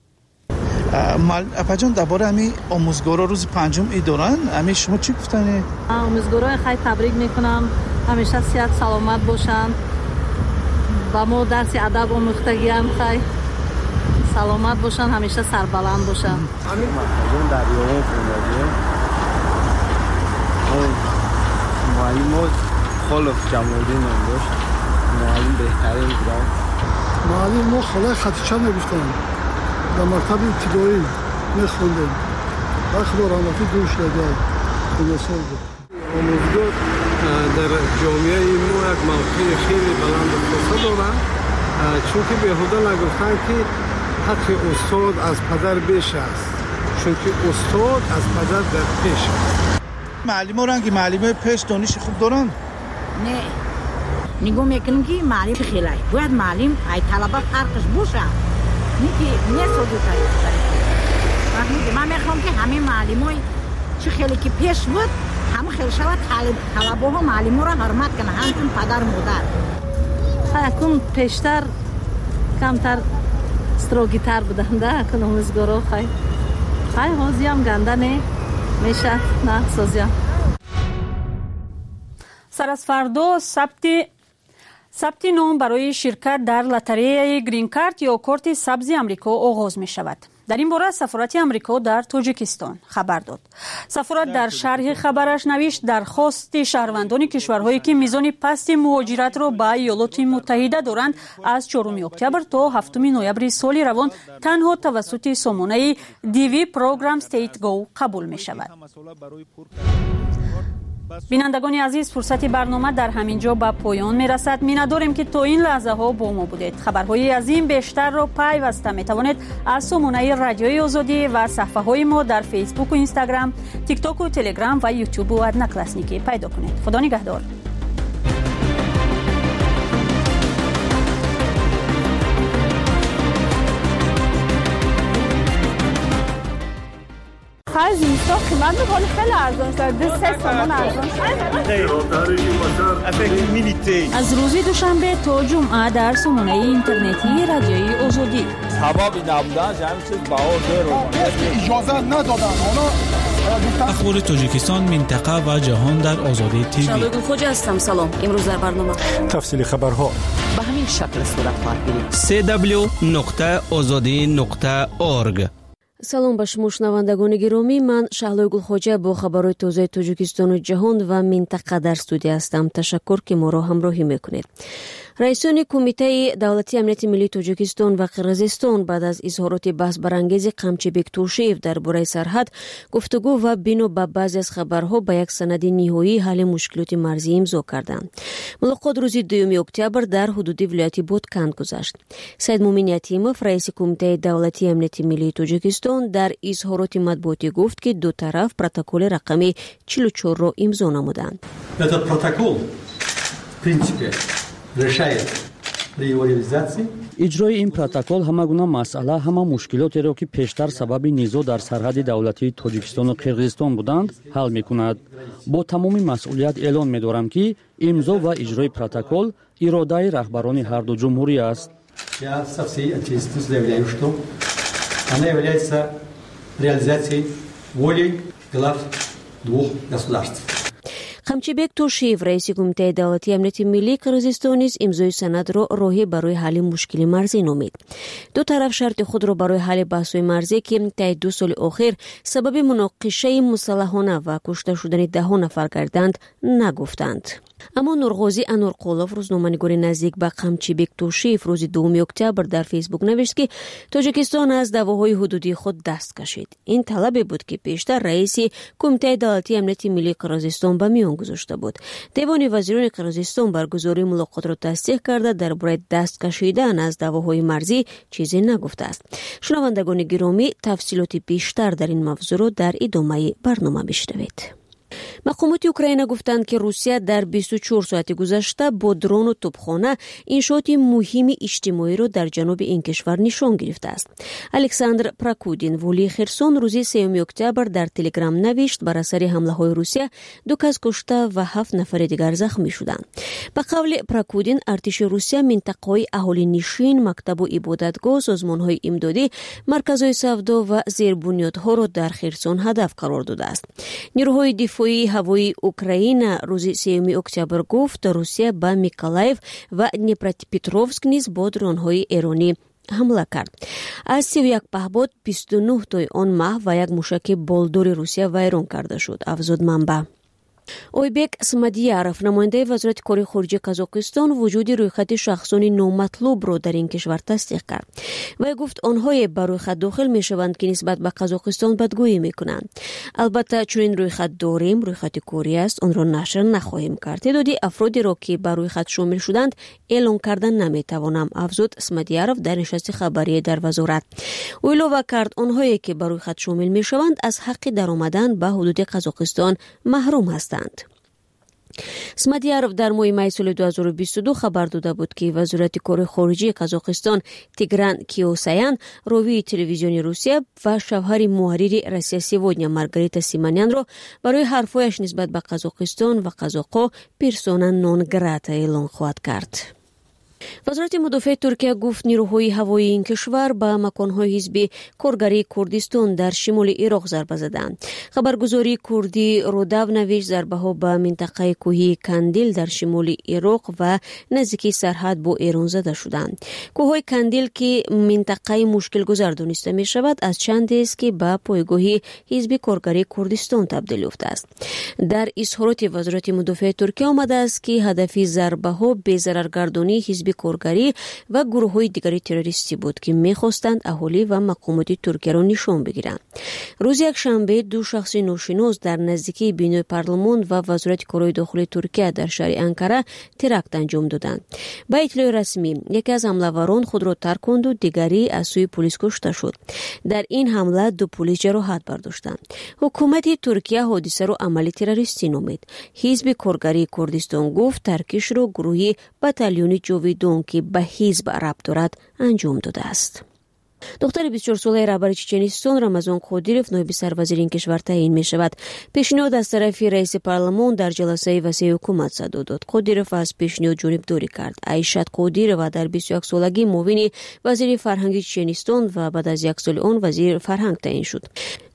اپاجان درباره همین آموزگارا روز 5 ای دارن، همین شما چی گفتنی؟ آموزگارا خیلی تبریک میکنم، همیشه صحت سلامت باشن و ما درس ادب آموختگی هم خیلی سلامت باشن، همیشه سربلند باشن. اپاجان دریاوان خوندگی معلم خالق جمالی نام داشت. معلم بهترین بود. معلم ما خالق خطیچه نگفتن. در مکتب ابتدایی میخوندیم. وقت با رحمتی دوش لگه خونسال بود. آموزگار در جامعه ما یک موقع خیلی بلند و خاصه دارن، چون که بهوده نگفتن که حق استاد از پدر بیش است، چون که استاد از پدر در پیش است. معلم ها رنگی معلم های پیش دانش خوب دارن؟ نه، نگاه میکنم که معلم خیلی باید معلم ای طلبه فرقش باشه، نه که نه سادو تایید. من میخوام که همه معلم های چه خیلی که پیش بود همه خیلی شود طلبه ها معلم ها را حرمت کنه، همچون پدر مادر. اکنون پیشتر کمتر استراگی تر بودن ده، اکنون آموزگارا خیلی حاضی هم گنده نه میشه نه سازی هم. سر از فردا ثبت نام برای شرکت در لاتاری گرین کارت یا کارت سبز امریکا آغاز می شود. در این باره سفارت امریکا در تاجیکستان خبر داد. سفارت در شرح خبرش نوشت درخواست شهروندان کشورهایی که میزان پست مهاجرت را به ایالات متحده دارند از 4 اکتبر تا 7 نوامبر سال روان تنها توسط سامانه دیوی پروگرام استیت گو قبول می شود. بینندگان عزیز، فرصت برنامه در همین جا به پایان می رسد. می نداریم که تا این لحظه ها با ما بودید. خبرهای از این بیشتر را پیوسته می توانید از سامانه رادیوی آزادی و صفحه های ما در فیسبوک و اینستاگرام، تیک تاک و تلگرام و یوتیوب و ادنکلاسنیکی پیدا کنید. خدا نگهدار. از این سال قیمت بکنه خیلی ارزان شده، 3 تومان ارزان شده. از روز دوشنبه تا جمعه در سامانه اینترنتی رادیوی آزادی. سبابی نبودن همین چیز بهار داره. اجازه ندادن. اخبار تاجیکستان، منطقه و جهان در آزادی تیوی. شادو خوج هستم. سلام. امروز در برنامه تفصیل خبرها به همین شکل صورت خواهد گرفت. www.azadi.org салом ба шумо шунавандагони гиромӣ, ман Шаҳлои Гулхоҷа бо хабарои тозаи Тоҷикистону ҷаҳон ва минтақа дар студия ҳастам. Ташаккур ки моро ҳамроҳӣ мекунед. раисони Кумитаи Давлатии амнияти миллии Тоҷикистон ва Қирғизистон баъд аз изҳороти баҳсбарангези Қамчибек Тӯшиев дар бораи сарҳад гуфтугӯ ва бино ба баъзе аз хабарҳо ба як санади ниҳоии ҳалли мушкилоти марзӣ имзо карданд. Мулоқот рӯзи 2 октябр дар ҳудуди вилояти Ботканд гузашт. Саидмумин Ятимов, раиси Кумитаи Давлатии амнияти миллии Тоҷикистон, дар изҳороти матбуотӣ гуфт ки ду тараф протоколи рақами 44-ро имзо намуданд. Этот протокол, в принципе, решает при его реализации иҷрои ин протокол ҳама гуна масъала, ҳама мушкилотеро ки пештар сабаби низоъ дар сарҳади давлатии Тоҷикистону Қирғизистон буданд, ҳал мекунад. Бо тамоми масъулият эълон медорам ки имзо ва иҷрои протокол иродаи раҳбарони ҳарду ҷумҳурӣ аст. Я со всей ответственностью заявляю, что она является реализацией воли глав двух государств. Қамчибек Тӯшиев, раиси Кумитаи Давлатии амнияти миллии Қирғизистон низ имзои санадро роҳе барои ҳалли мушкили марзӣ номид. Ду тараф шарти худро барои ҳалли баҳсҳои марзӣ ки таи 2 соли охир сабаби муноқишаи мусаллаҳона ва кушта шудани 10 нафар гарданд, нагуфтанд. Аммо Нурғозӣ Анурқулов, рӯзноманигори наздик ба Қамчибек Тӯшиев, рӯзи 2 октябр дар Фейсбук навишт ки Тоҷикистон аз даъвоҳои ҳудудии худ даст кашид. Ин талабе буд ки пештар раиси Кумитаи Давлатии амнияти миллии Қирғизистон ба миён гузошта буд. Девони вазирони Қирғизистон баргузории мулоқотро тасдиқ карда дар бораи даст кашидан аз даъвоҳои марзӣ чизе нагуфтааст. Шунавандагони гиромӣ, тафсилоти бештар дар ин мавзӯъро дар идомаи барнома бишнавед. мақомоти Украина гуфтанд ки Русия дар 24 соати гузашта бо дрону тӯбхона иншооти муҳими иҷтимоиро дар ҷануби ин кишвар нишон гирифтааст. Александр Прокудин, волии Херсон, рӯзи 3 октябр дар Телеграм навишт бар асари ҳамлаҳои Русия 2 кас кушта ва 7 нафари дигар захмӣ шуданд. Ба қавли Прокудин, артиши Русия минтақаҳои аҳолинишин, мактабу ибодатгоҳ, созмонҳои имдодӣ, марказҳои савдо ва зербунёдҳоро дар Херсон ҳадаф қарор додааст. Нирӯҳои дифоии ҳавои Украина рӯзи 3 октябр гуфт, Русия ба Миколаев ва Днепропетровск низ бо дронҳои эронӣ ҳамла кард. Аз 31 паҳбод 29 тои он маҳв ва як мушаки болдори Русия вайрон карда шуд, афзуд манба. Ойбек Смадияров, намояндаи вазорати кори хориҷии Қазоқистон, вуҷуди рӯйхати шахсони номатлубро дар ин кишвар тасдиқ кард. Вай гуфт, онҳое ба рӯйхат дохил мешаванд ки нисбат ба Қазоқистон бадгӯӣ мекунанд. Албатта чунин рӯйхат дорем, рӯйхати корӣ аст, онро нашр нахоҳем кард. Теъдоди афродеро ки ба рӯйхат шомил шуданд эълон кардан наметавонам, афзуд Смадияров дар нишасти хабарие дар вазорат. Ӯ илова кард, онҳое ки ба рӯйхат шомил мешаванд аз ҳаққи даромадан ба ҳудуди Қазоқистон маҳрум ҳастанд. Смадияров дар моҳи май соли 2022 хабар дода буд ки вазорати кори хориҷии Қазоқистон Тигран Киосаян, ровии телевизиони Русия ва шавҳари муҳаррири Россия сегодня Маргарита Симонянро барои ҳарфҳояш нисбат ба Қазоқистон ва қазоқҳо персона нон грата эълон хоҳад кард. вазорати мудофиаи Туркия гуфт, нирӯҳои ҳавоии ин кишвар ба маконҳои ҳизби коргарии Курдистон дар шимоли Ироқ зарба заданд. Хабаргузории курдӣ Рудав навишт, зарбаҳо ба минтақаи кӯҳии Кандил дар шимоли Ироқ ва наздики сарҳад бо Эрон зада шуданд. кӯҳҳои Кандил ки минтақаи мушкилгузар дониста мешавад, аз чандест ки ба пойгоҳи ҳизби коргарии Курдистон табдил ёфтааст. Дар изҳороти вазорати мудофиаи Туркия омадааст ки ҳадафи зарбаҳо безараргардонии ҳизби коргарӣ ва гурӯҳҳои дигари террористӣ буд ки мехостанд аҳолӣ ва мақомоти Туркияро нишон бигиранд. рӯзи якшанбе 2 шахси ношинос дар наздикии бинои парлумон ва вазорати корҳои дохилии Туркия дар шаҳри Анкара теракт анҷом доданд. Ба иттилои расмӣ, яке аз ҳамлаварон худро тарк конду, дигари аз сӯи полис кушта шуд. Дар ин ҳамла 2 полис ҷароҳат бардоштанд. ҳукумати Туркия ҳодисаро амали террористӣ номид. ҳизби коргарии Курдистон гуфт, таркишро гурӯҳи батальони ҷовидон ки ба ҳизб рабт дорад анҷом додааст. духтари 24-солаи раҳбари Чеченистон Рамазон Қодиров ноиби сарвазири ин кишвар таъин мешавад. Пешниҳод аз тарафи раиси парлумон дар ҷаласаи васеъи ҳукумат садо дод. Қодиров аз пешниҳод ҷонибдорӣ кард. Айшат Қодирова дар 21-солагӣ муовини вазири фарҳанги Чеченистон ва баъд аз 1 соли он вазири фарҳанг таъин шуд.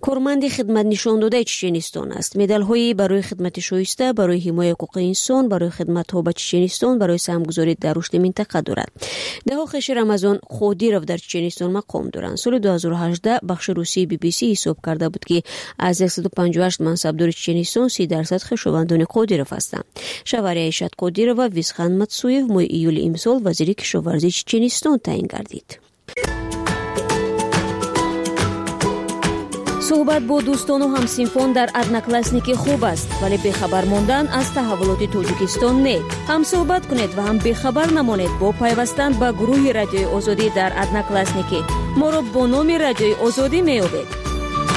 کارمند خدمت نشان داده چچنستان است. مدال‌هایی برای خدمت شایسته، برای حمایت حقوق انسان، برای خدمت‌ها به چچنستان، برای سهمگذاری در رشد منطقه دارد. ده‌ها خشر از آن خودیرو در چچنستان مقام دارند. سال 2018 بخش روسی BBC حساب کرده بود که از 158 منصبدار چچنستان 30% خشاوندان قادیرو هستند. شهواری عیشت قادیرو و ویسخان متسویف ماه ایول امسال وزیر کشاورزی چچنستان تعیین گردید. صحبت با دوستان و همسنفان در ادناکلاسنیکی خوب است، ولی بخبر ماندن از تحولات تاجیکستان نه. هم صحبت کنید و هم بخبر نمانید با پیوستن به گروه رادیوی آزادی در ادناکلاسنیکی. ما را با نام رادیوی آزادی میابید.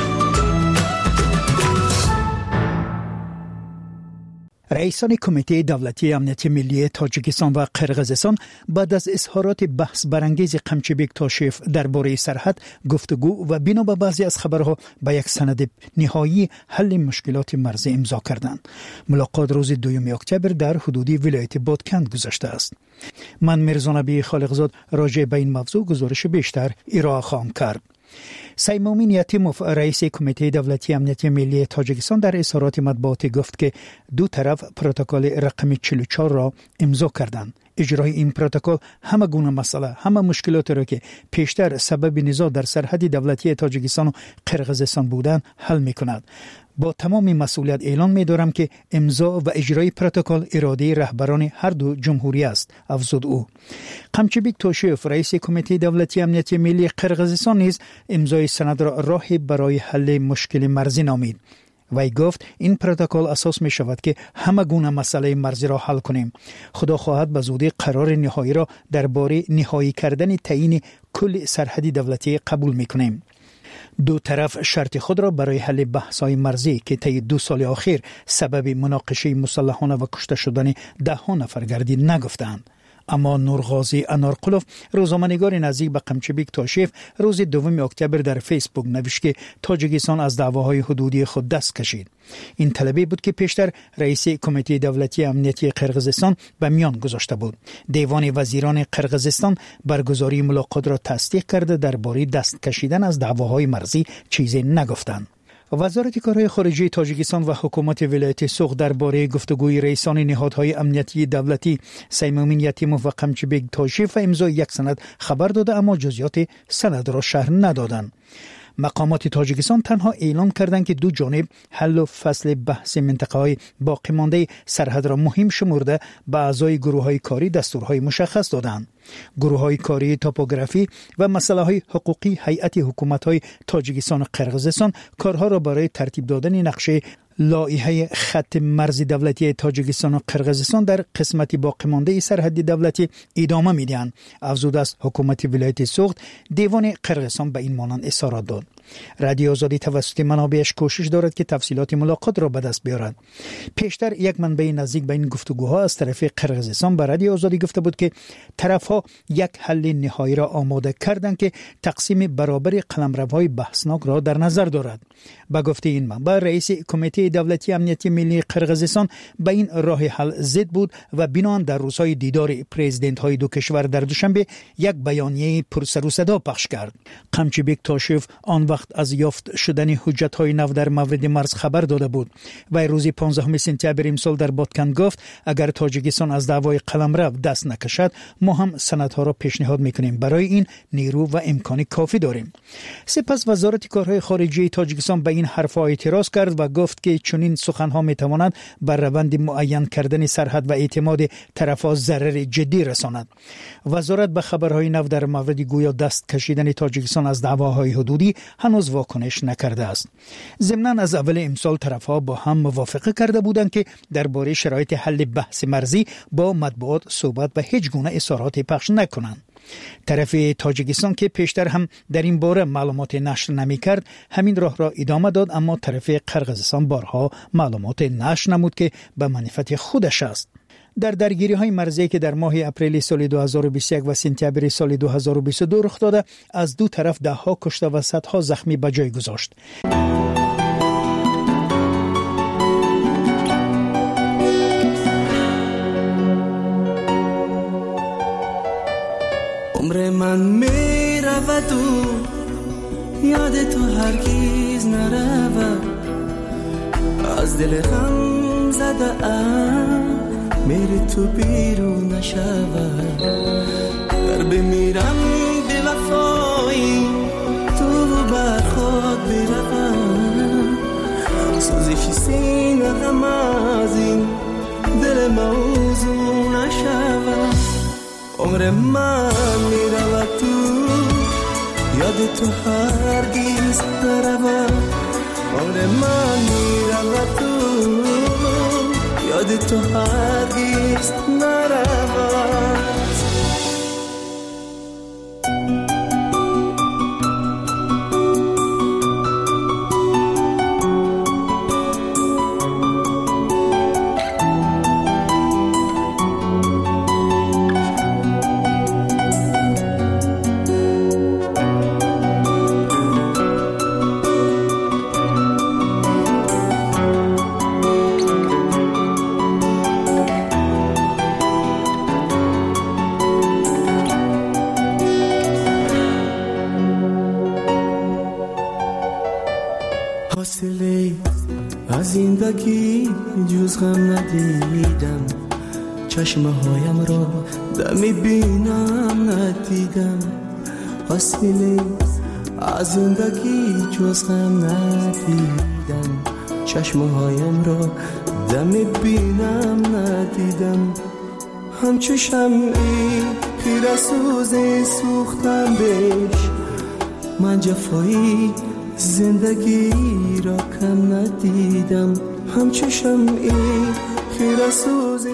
رئیسان کمیته دولتی امنیت ملی تاجیکستان و قرقیزستان بعد از اظهارات بحث برانگیز قمچیبک تاشیف درباره سرحد گفتگو و بنا به بعضی از خبرها به یک سند نهایی حل مشکلات مرزی امضا کردند. ملاقات روز 2 اکتبر در حدود ولایت بادکند گذشته است. من میرزا نبی خالقزاد راجع به این موضوع گزارش بیشتر ارائه خواهم کرد. سیمومین یتیموف رئیس کمیته دولتی امنیت ملی تاجیکستان در اظهارات مطبوعاتی گفت که دو طرف پروتکل رقم 44 را امضا کردند. اجرای این پروتکل همه گونه مسئله، همه مشکلات را که پیشتر سبب نزاع در سرحد دولتی تاجیکستان و قرقیزستان بودند حل می‌کند. با تمام مسئولیت اعلام می‌دارم که امضا و اجرای پروتکل اراده رهبران هر دو جمهوری است، افزود او. قمچیبک تاشیف رئیس کمیته دولتی امنیت ملی قرقیزستان نیز امضای سند را راهی برای حل مشکل مرزی نامید. وی گفت این پروتکل اساس می شود که همه گونه مسئله مرزی را حل کنیم. خدا خواهد به زودی قرار نهایی را درباره نهایی کردن تعیین کل سرحدی دولتی قبول می کنیم. دو طرف شرط خود را برای حل بحث‌های مرزی که طی 2 سال اخیر سبب مناقشه مسلحانه و کشته شدن 10 نفر گردید نگفتند. اما نورغازی انارقلوف روزنامه‌نگار نزدیک به قمچیبک تاشیف روز 2 اکتبر در فیسبوک نوشت که تاجیکستان از دعواهای حدودی خود دست کشید. این طلبی بود که پیشتر رئیس کمیته دولتی امنیتی قرقیزستان به میان گذاشته بود. دیوان وزیران قرقیزستان برگزاری ملاقات را تصدیق کرده درباره دست کشیدن از دعواهای مرزی چیزی نگفتند. وزارت کارهای خارجه تاجیکستان و حکومت ولایت سوق درباره گفتگوی رئیسان نهادهای امنیتی دولتی سیمومین یتیموف و قمچیبک تاشیف و امضای یک سند خبر داده، اما جزئیات سند را شرح ندادند. مقامات تاجیکستان تنها اعلام کردند که دو جانب حل و فصل بحث منطقه‌های باقی مانده سرحد را مهم شمرده به اعضای گروه‌های کاری دستورهای مشخص دادند. گروه‌های کاری توپوگرافی و مسائل حقوقی هیئت حکومت‌های تاجیکستان و قرقیزستان کارها را برای ترتیب دادن نقشه لایحه خط مرزی دولتی تاجیکستان و قرقیزستان در قسمت باقی مانده سرحدی دولتی ادامه میدهند. افزود است حکومت ولایت سوق دیوان قرقیزستان به این مانند اظهارات داد. رادیو آزادی توسط منابعش کوشش دارد که تفصیلات ملاقات را به دست بیارد. پیشتر یک منبع نزدیک به این گفتگوها از طرف قرقیزستان به رادیو آزادی گفته بود که طرفها یک حل نهایی را آماده کردند که تقسیم برابر قلمروهای بحثناک را در نظر دارد. با گفته این منبع رئیس کمیته دولتی امنیتی ملی قرقیزستان به این راه حل ضد بود و بنابراین در روزهای دیدار پرزیدنت های دو کشور در دوشنبه یک بیانیه پر سر و صدا پخش کرد. قمچیبک تاشیف آن وقت از یافت شدن حجت‌های نو در مورد مرز خبر داده بود و روز 15 سپتامبر امسال در بادکند گفت اگر تاجیکستان از دعوای قلمرو دست نکشد ما هم سندها را پیشنهاد می‌کنیم، برای این نیرو و امکان کافی داریم. سپس وزارت کارهای خارجه تاجیکستان به این حرف‌ها اعتراض کرد و گفت که چنین سخن‌ها می‌تواند بر روند معین کردن سرحد و اعتماد طرف‌ها ضرر جدی رساند. وزارت به خبرهای نو در مورد گویا دست کشیدن تاجیکستان از دعواهای حدودی هنوز واکنش نکرده است. ضمناً از اول امسال طرف‌ها با هم موافقه کرده بودند که درباره شرایط حل بحث مرزی با مطبوعات صحبت و هیچ گونه اظهارات پخش نکنند. طرف تاجیکستان که پیشتر هم در این باره معلومات نشر نمی‌کرد همین راه را ادامه داد، اما طرف قرقیزستان بارها معلومات نشر نمود که به منفعت خودش است. در درگیری‌های مرزی که در ماه اپریل سال 2021 و سپتامبر سال 2022 رخ داده از دو طرف ده‌ها کشته و صدها زخمی به جای گذاشت. عمر من میرود و یاد تو هرگز هرگز نرود از دل غم زده ام میری تو بیرون نشود در بمیرم به وفایی تو بر خود بروم سوزش سینه غم از این دل موضوع نشود عمر من میرود تو یاد تو هرگز نرود عمر من میرود تو یاد تو هرگز نرود از زندگی جز غم ندیدم چشمه هایم را دمی بینم ندیدم حاصله از زندگی جز غم ندیدم چشمه هایم را دمی بینم ندیدم همچو شمعی خیره سوزی سوختم بهش من جفایی زندگی را کم ندیدم همچو شمعی خیره سوزی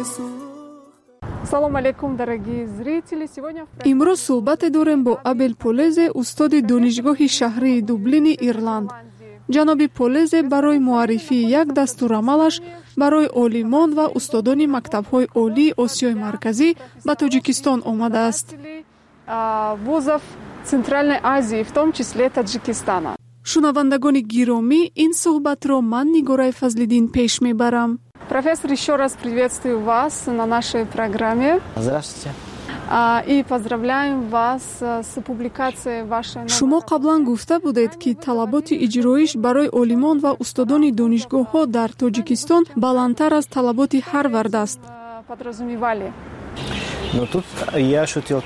Салом алейкум, дорогие зрители. Имрӯз суҳбате дорем бо Абел Полезе, устоди донишгоҳи шаҳрии Дублини, Ирланд. ҷаноби Полезе барои муаррифии як дастурамалаш барои олимон ва устодони мактабҳои олии Осиёи Марказӣ ба Тоҷикистон омадааст. Вузов Центральной Азии, в том числе Таджикистана. Шунавандагони гиромӣ, ин суҳбатро ман Нигораи Фазлиддин пеш мебарам. Профессор, еще раз приветствую вас на нашей программе. Здравствуйте. И поздравляем вас с публикацией вашей... Шумо қаблан гуфта будед ки талаботи иҷроиш барои олимон ва устодони донишгоҳҳо дар Тоҷикистон баландтар аз талаботи Харвард аст. Подразумевали. Но тут я шутил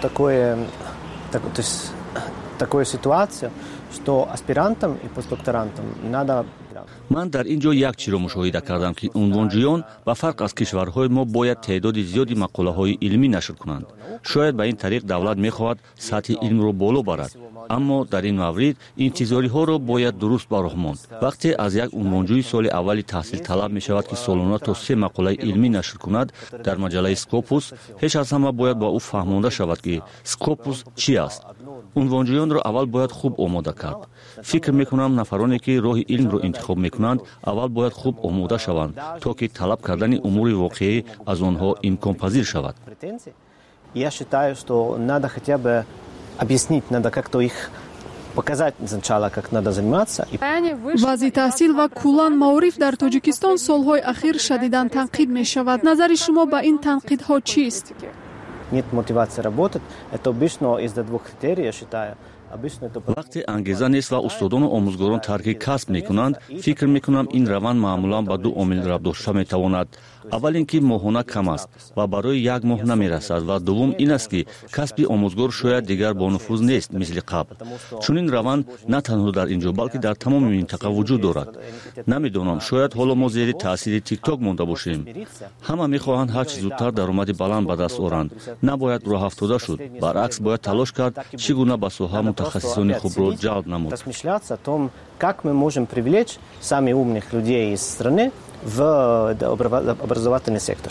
такую ситуацию, что аспирантам и постдокторантам надо... ман дар ин ҷо як чиро мушоҳида кардам ки унвонҷӯён ба фарқ аз кишварҳои мо бояд теъдоди зиёди мақолаҳои илмӣ нашр кунанд. шояд ба ин тариқ давлат мехоҳад сатҳи илмро боло барад, аммо дар ин маврид интизориҳоро бояд дуруст ба роҳ монд. вақте аз як унвонҷӯи соли аввали таҳсил талаб мешавад ки солона то 3 мақолаи илмӣ нашр кунад дар маҷалаи Scopus, ҳеҷ аз ҳама бояд ба ӯ фаҳмонда шавад ки Scopus чӣ аст. унвонҷӯёнро аввал бояд хуб омода кард. фикр мекунам нафароне ки роҳи илмро интихоб мекунанд аввал бояд хуб омода шаванд то ки талаб кардани умури воқеӣ аз онҳо имконпазир шавад. Я считаю, что надо хотя бы объяснить, надо как-то их показать сначала, как надо заниматься. вазъи таҳсил ва куллан маориф дар Тоҷикистон солҳои ахир шадидан танқид мешавад. назари шумо ба ин танқидҳо чист? Нет мотивации работать. Это обычно из-за двух критерий, я считаю. вақте ангеза нест ва устодону омӯзгорон тарки касб мекунанд, фикр мекунам ин раванд маъмулан ба ду омил рабт дошта метавонад. аввал ин ки моҳона кам аст ва барои як моҳ намерасад ва дуввум ин аст ки касби омӯзгор шояд дигар бонуфуз нест мисли қабл. чунин раванд на танҳо дар ин ҷо балки дар тамоми минтақа вуҷуд дорад. намедонам, шояд ҳоло мо зери таъсири тикток монда бошем. ҳама мехоҳанд ҳар чӣ зудтар даромади баланд ба даст оранд. набояд роҳафтода шуд, баръакс бояд талош кард чӣ гуна ба соҳа мутахассисони хубро ҷалб намуд. Размышляться о том, как мы можем привлечь самых умных людей из страны в образовательный сектор.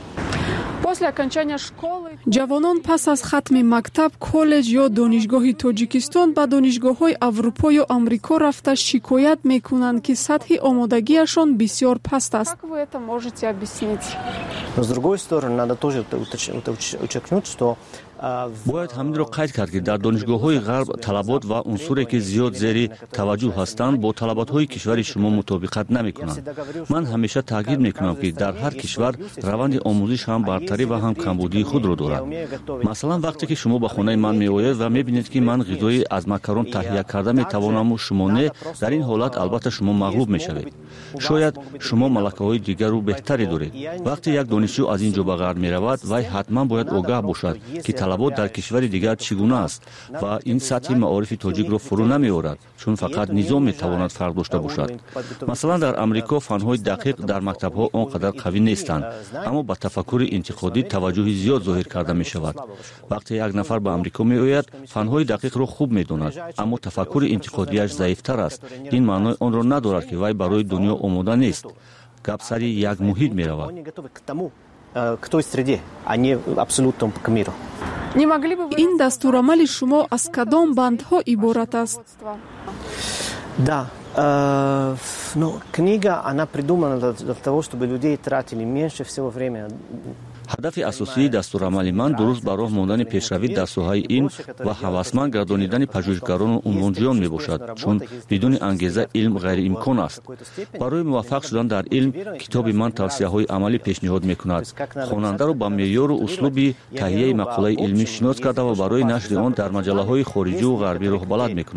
ҷавонон пас аз хатми мактаб, коллеҷ ё донишгоҳи Тоҷикистон ба донишгоҳҳои Аврупо ё Амрико рафта шикоят мекунанд ки сатҳи омодагиашон бисёр паст аст. Но с другой стороны, надо тоже подчеркнуть, что бояд ҳаминро қайд кард ки дар донишгоҳҳои ғарб талабот ва унсуре ки зиёд зери таваҷҷӯҳ ҳастанд бо талаботҳои кишвари шумо мутобиқат намекунанд. ман ҳамеша таъкид мекунам ки дар ҳар кишвар раванди омӯзиш ҳам бартарӣ ва ҳам камбудии худро дорад. масалан вақте ки шумо ба хонаи ман меоед ва мебинед ки ман ғизои аз макарон таҳия карда метавонаму шумо не, дар ин ҳолат албатта шумо мағлуб мешавед. шояд шумо малакаҳои дигару беҳтаре доред. вақте як донишҷӯ аз ин ҷо ба ғарб меравад вай ҳатман бояд огаҳ бошад ки талабот дар кишвари дигар чӣ гуна аст ва ин сатҳи маорифи тоҷикро фурӯ намеорад, чун фақат низом метавонад фарқ дошта бошад. масалан дар амрико фанҳои дақиқ дар мактабҳо он қадар қавӣ нестанд, аммо ба тафаккури интиқодӣ таваҷҷӯҳи зиёд зоҳир карда мешавад. вақте як нафар ба амрико меояд фанҳои дақиқро хуб медонад, аммо тафаккури интиқодияш заифтар аст. ин маънои онро надорад ки вай барои дунё омода нест. гап сари як муҳит меравад. К той среде, а не абсолютно к миру. ин дастурамали шумо аз кадом бандҳо иборат аст? Да, но книга, она придумана для того, чтобы людей тратили меньше всего времени. ҳадафи асосии дастурамали ман дуруст ба роҳ мондани пешравӣ дар соҳаи илм ва ҳавасманд гардонидани пажӯҳишгарону унвонҷӯён мебошад, чун бидуни ангеза илм ғайриимкон аст. барои муваффақ шудан дар илм китоби ман тавсияҳои амалӣ пешниҳод мекунад. хонандаро ба меъёру услуби таҳияи мақолаи илмӣ шинос карда ва барои нашри он дар маҷаллаҳои хориҷиву ғарбӣ роҳбалад мекунад.